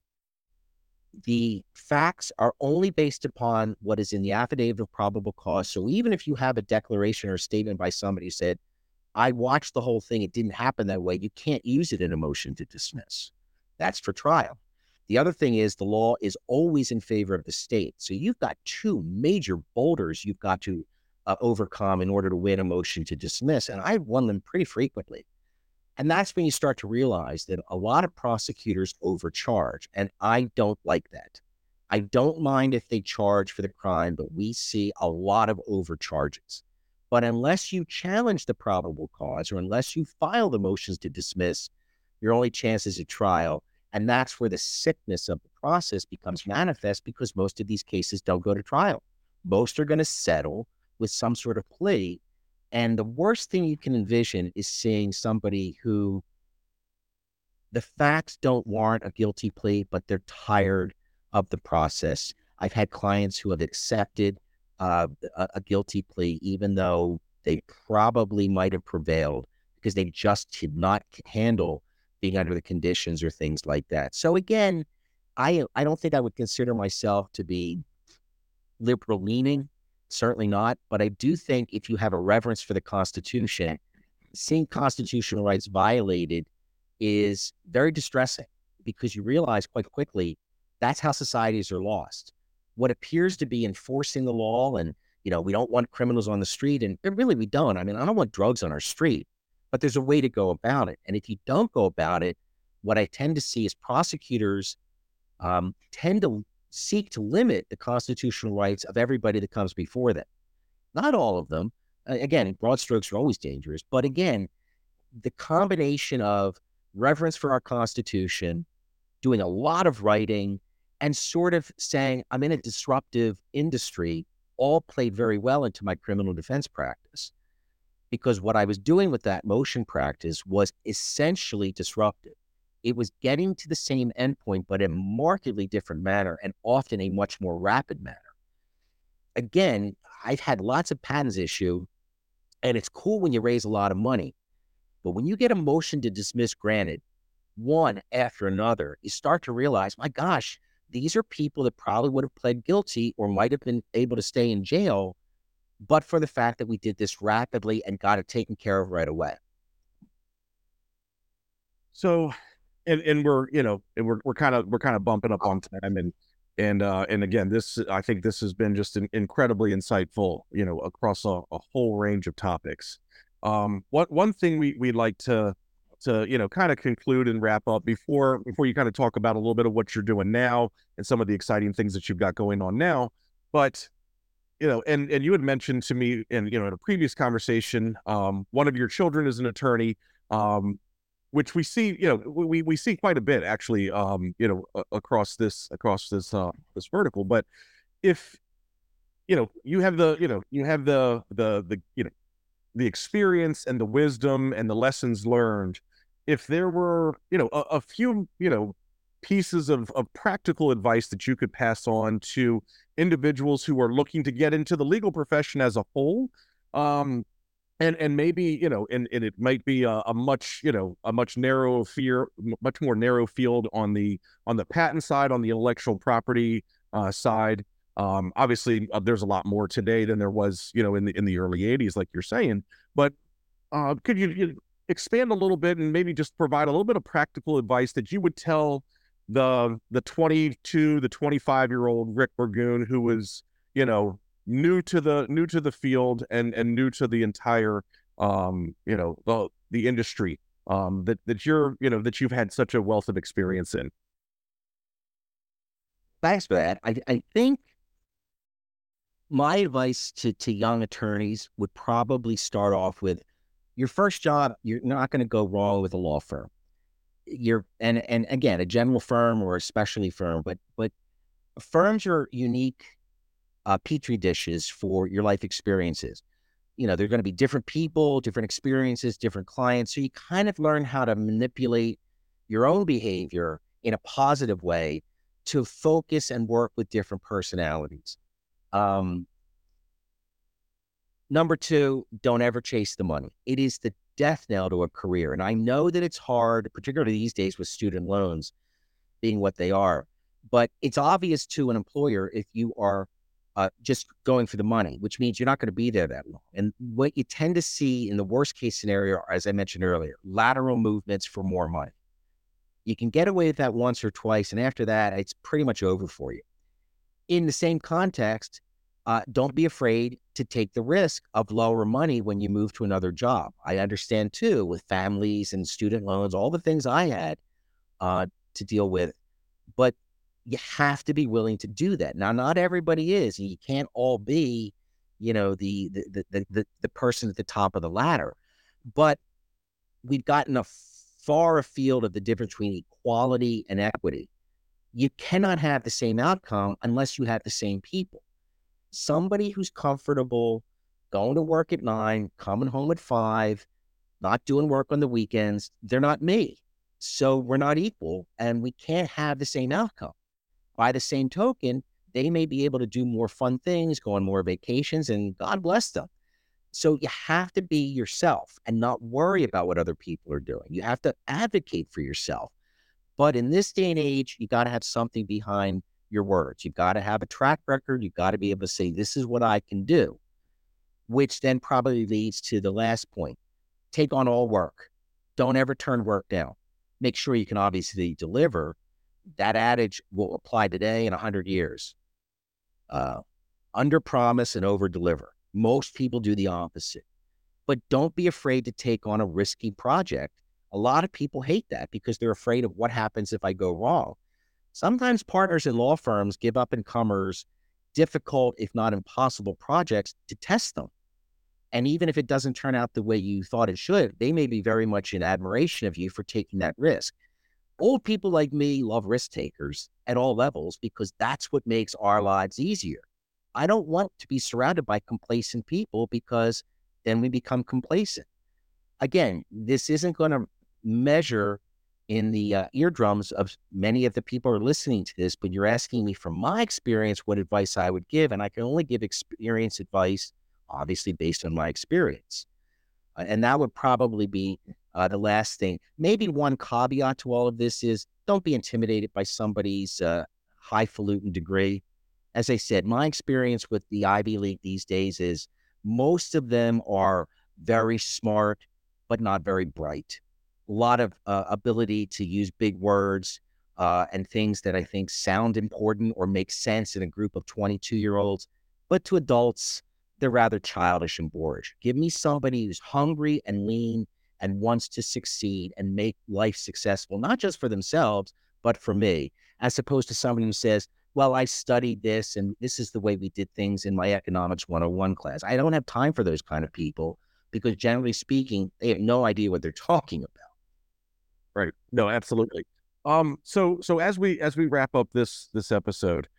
The facts are only based upon what is in the affidavit of probable cause. So even if you have a declaration or a statement by somebody who said, I watched the whole thing, it didn't happen that way, you can't use it in a motion to dismiss. That's for trial. The other thing is the law is always in favor of the state. So you've got 2 major boulders you've got to overcome in order to win a motion to dismiss. And I've won them pretty frequently. And that's when you start to realize that a lot of prosecutors overcharge. And I don't like that. I don't mind if they charge for the crime, but we see a lot of overcharges. But unless you challenge the probable cause or unless you file the motions to dismiss, your only chance is a trial. And that's where the sickness of the process becomes manifest because most of these cases don't go to trial. Most are going to settle with some sort of plea. And the worst thing you can envision is seeing somebody who the facts don't warrant a guilty plea, but they're tired of the process. I've had clients who have accepted a guilty plea, even though they probably might have prevailed because they just did not handle being under the conditions or things like that. So again, I don't think I would consider myself to be liberal leaning. Certainly not. But I do think if you have a reverence for the Constitution, seeing constitutional rights violated is very distressing because you realize quite quickly that's how societies are lost. What appears to be enforcing the law and, we don't want criminals on the street. And really, we don't. I mean, I don't want drugs on our street, but there's a way to go about it. And if you don't go about it, what I tend to see is prosecutors tend to seek to limit the constitutional rights of everybody that comes before them. Not all of them. Again, broad strokes are always dangerous. But again, the combination of reverence for our Constitution, doing a lot of writing, and sort of saying, I'm in a disruptive industry, all played very well into my criminal defense practice. Because what I was doing with that motion practice was essentially disruptive. It was getting to the same endpoint, but in a markedly different manner and often a much more rapid manner. Again, I've had lots of patents issue, and it's cool when you raise a lot of money. But when you get a motion to dismiss granted, one after another, you start to realize, my gosh, these are people that probably would have pled guilty or might have been able to stay in jail, but for the fact that we did this rapidly and got it taken care of right away. So, and we're kind of bumping up on time, and again, I think this has been just incredibly insightful, across a whole range of topics. One thing we'd like to kind of conclude and wrap up before you kind of talk about a little bit of what you're doing now and some of the exciting things that you've got going on now, but and you had mentioned to me in a previous conversation, one of your children is an attorney. which we see, we see quite a bit actually, across this this vertical. But if you have the experience and the wisdom and the lessons learned, if there were a few pieces of practical advice that you could pass on to individuals who are looking to get into the legal profession as a whole, and maybe and it might be a much much more narrow field on the patent side, on the intellectual property side. Obviously, there's a lot more today than there was in the early 80s, like you're saying. But could you expand a little bit and maybe just provide a little bit of practical advice that you would tell the 22 the 25-year-old Rick Burgoon, who was new to the field and new to the entire the industry, that you've had such a wealth of experience in? Thanks for that. I think my advice to young attorneys would probably start off with your first job. You're not going to go wrong with a law firm. And again, a general firm or a specialty firm, but firms are unique petri dishes for your life experiences. They're going to be different people, different experiences, different clients. So you kind of learn how to manipulate your own behavior in a positive way to focus and work with different personalities. Number two, don't ever chase the money. It is the death knell to a career. And I know that it's hard, particularly these days with student loans being what they are, but it's obvious to an employer if you are just going for the money, which means you're not going to be there that long. And what you tend to see in the worst case scenario, as I mentioned earlier, lateral movements for more money. You can get away with that once or twice, and after that, it's pretty much over for you. In the same context, don't be afraid to take the risk of lower money when you move to another job. I understand too, with families and student loans, all the things I had to deal with, but you have to be willing to do that. Now, not everybody is. You can't all be, the person at the top of the ladder, but we've gotten far afield of the difference between equality and equity. You cannot have the same outcome unless you have the same people. Somebody who's comfortable going to work at 9, coming home at 5, not doing work on the weekends, they're not me. So we're not equal, and we can't have the same outcome. By the same token, they may be able to do more fun things, go on more vacations, and God bless them. So you have to be yourself and not worry about what other people are doing. You have to advocate for yourself. But in this day and age, you got to have something behind your words. You've got to have a track record. You've got to be able to say, this is what I can do, which then probably leads to the last point. Take on all work. Don't ever turn work down. Make sure you can obviously deliver. That adage will apply today in 100 years. Under promise and over deliver. Most people do the opposite. But don't be afraid to take on a risky project. A lot of people hate that because they're afraid of what happens if I go wrong. Sometimes partners in law firms give up-and-comers difficult, if not impossible, projects to test them. And even if it doesn't turn out the way you thought it should, they may be very much in admiration of you for taking that risk. Old people like me love risk takers at all levels because that's what makes our lives easier. I don't want to be surrounded by complacent people because then we become complacent. Again, this isn't going to measure in the eardrums of many of the people who are listening to this, but you're asking me from my experience what advice I would give, and I can only give experience advice, obviously based on my experience. And that would probably be the last thing. Maybe one caveat to all of this is don't be intimidated by somebody's highfalutin degree. As I said, my experience with the Ivy League these days is most of them are very smart, but not very bright. A lot of ability to use big words and things that I think sound important or make sense in a group of 22-year-olds. But to adults, they're rather childish and boorish. Give me somebody who's hungry and lean and wants to succeed and make life successful, not just for themselves, but for me, as opposed to somebody who says, well, I studied this and this is the way we did things in my economics 101 class. I don't have time for those kind of people because generally speaking, they have no idea what they're talking about. Right. No, absolutely. So as we wrap up this episode,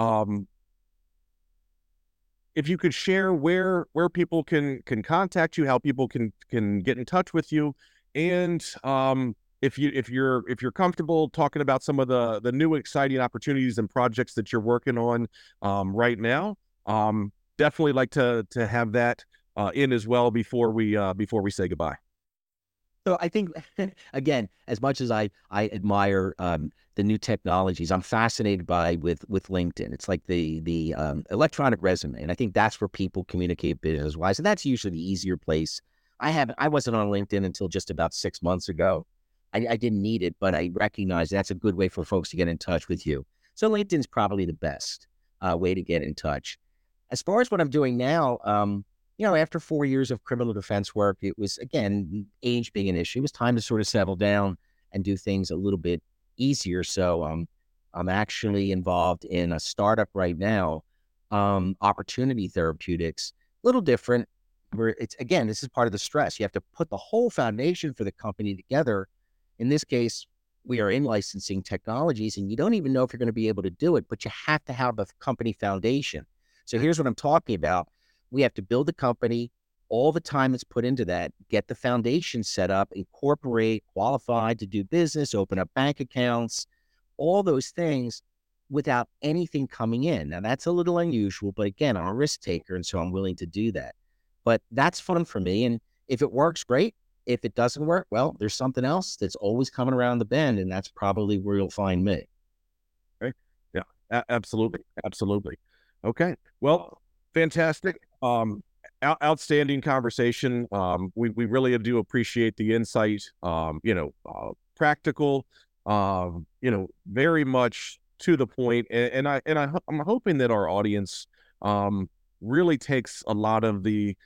if you could share where people can contact you, how people can get in touch with you, and if you're comfortable talking about some of the new exciting opportunities and projects that you're working on right now, definitely like to have that in as well before we say goodbye. So I think, again, as much as I admire the new technologies, I'm fascinated with LinkedIn. It's like the electronic resume, and I think that's where people communicate business wise, and that's usually the easier place. I wasn't on LinkedIn until just about 6 months ago. I didn't need it, but I recognize that's a good way for folks to get in touch with you. So LinkedIn's probably the best way to get in touch. As far as what I'm doing now, after 4 years of criminal defense work, it was, again, age being an issue. It was time to sort of settle down and do things a little bit easier. So I'm actually involved in a startup right now, Opportunity Therapeutics, a little different, where this is part of the stress. You have to put the whole foundation for the company together. In this case, we are in licensing technologies, and you don't even know if you're going to be able to do it, but you have to have a company foundation. So here's what I'm talking about. We have to build the company, all the time that's put into that, get the foundation set up, incorporate, qualified to do business, open up bank accounts, all those things without anything coming in. Now, that's a little unusual, but again, I'm a risk taker, and so I'm willing to do that. But that's fun for me, and if it works, great. If it doesn't work, well, there's something else that's always coming around the bend, and that's probably where you'll find me. Right? Yeah, absolutely. Absolutely. Okay. Well, fantastic. Outstanding conversation. We really do appreciate the insight, practical, very much to the point. And I'm hoping that our audience really takes a lot of the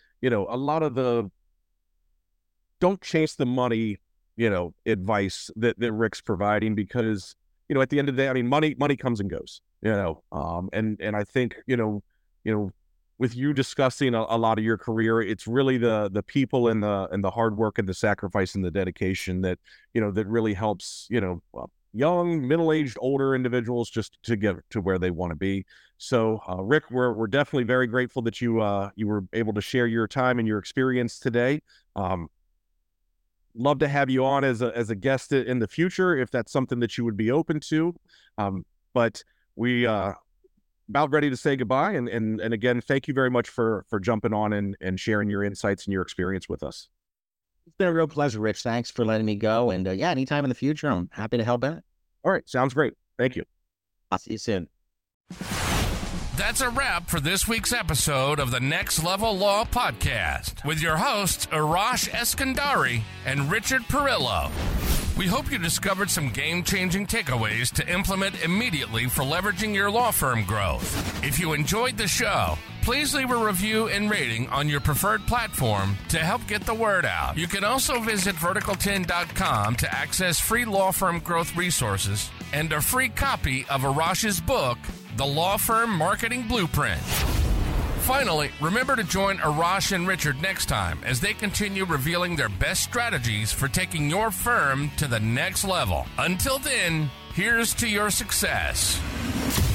don't chase the money, advice that Rick's providing, because, at the end of the day, I mean, money comes and goes, and I think, with you discussing a lot of your career, it's really the people and the hard work and the sacrifice and the dedication that, that really helps, young, middle-aged, older individuals just to get to where they want to be. So, Rick, we're definitely very grateful that you were able to share your time and your experience today. Love to have you on as a guest in the future, if that's something that you would be open to. But we about ready to say goodbye. And again, thank you very much for jumping on and sharing your insights and your experience with us. It's been a real pleasure, Rich. Thanks for letting me go. And anytime in the future, I'm happy to help out. All right. Sounds great. Thank you. I'll see you soon. That's a wrap for this week's episode of the Next Level Law Podcast with your hosts, Arash Eskandari and Richard Perillo. We hope you discovered some game-changing takeaways to implement immediately for leveraging your law firm growth. If you enjoyed the show, please leave a review and rating on your preferred platform to help get the word out. You can also visit vertical10.com to access free law firm growth resources and a free copy of Arash's book, The Law Firm Marketing Blueprint. Finally, remember to join Arash and Richard next time as they continue revealing their best strategies for taking your firm to the next level. Until then, here's to your success.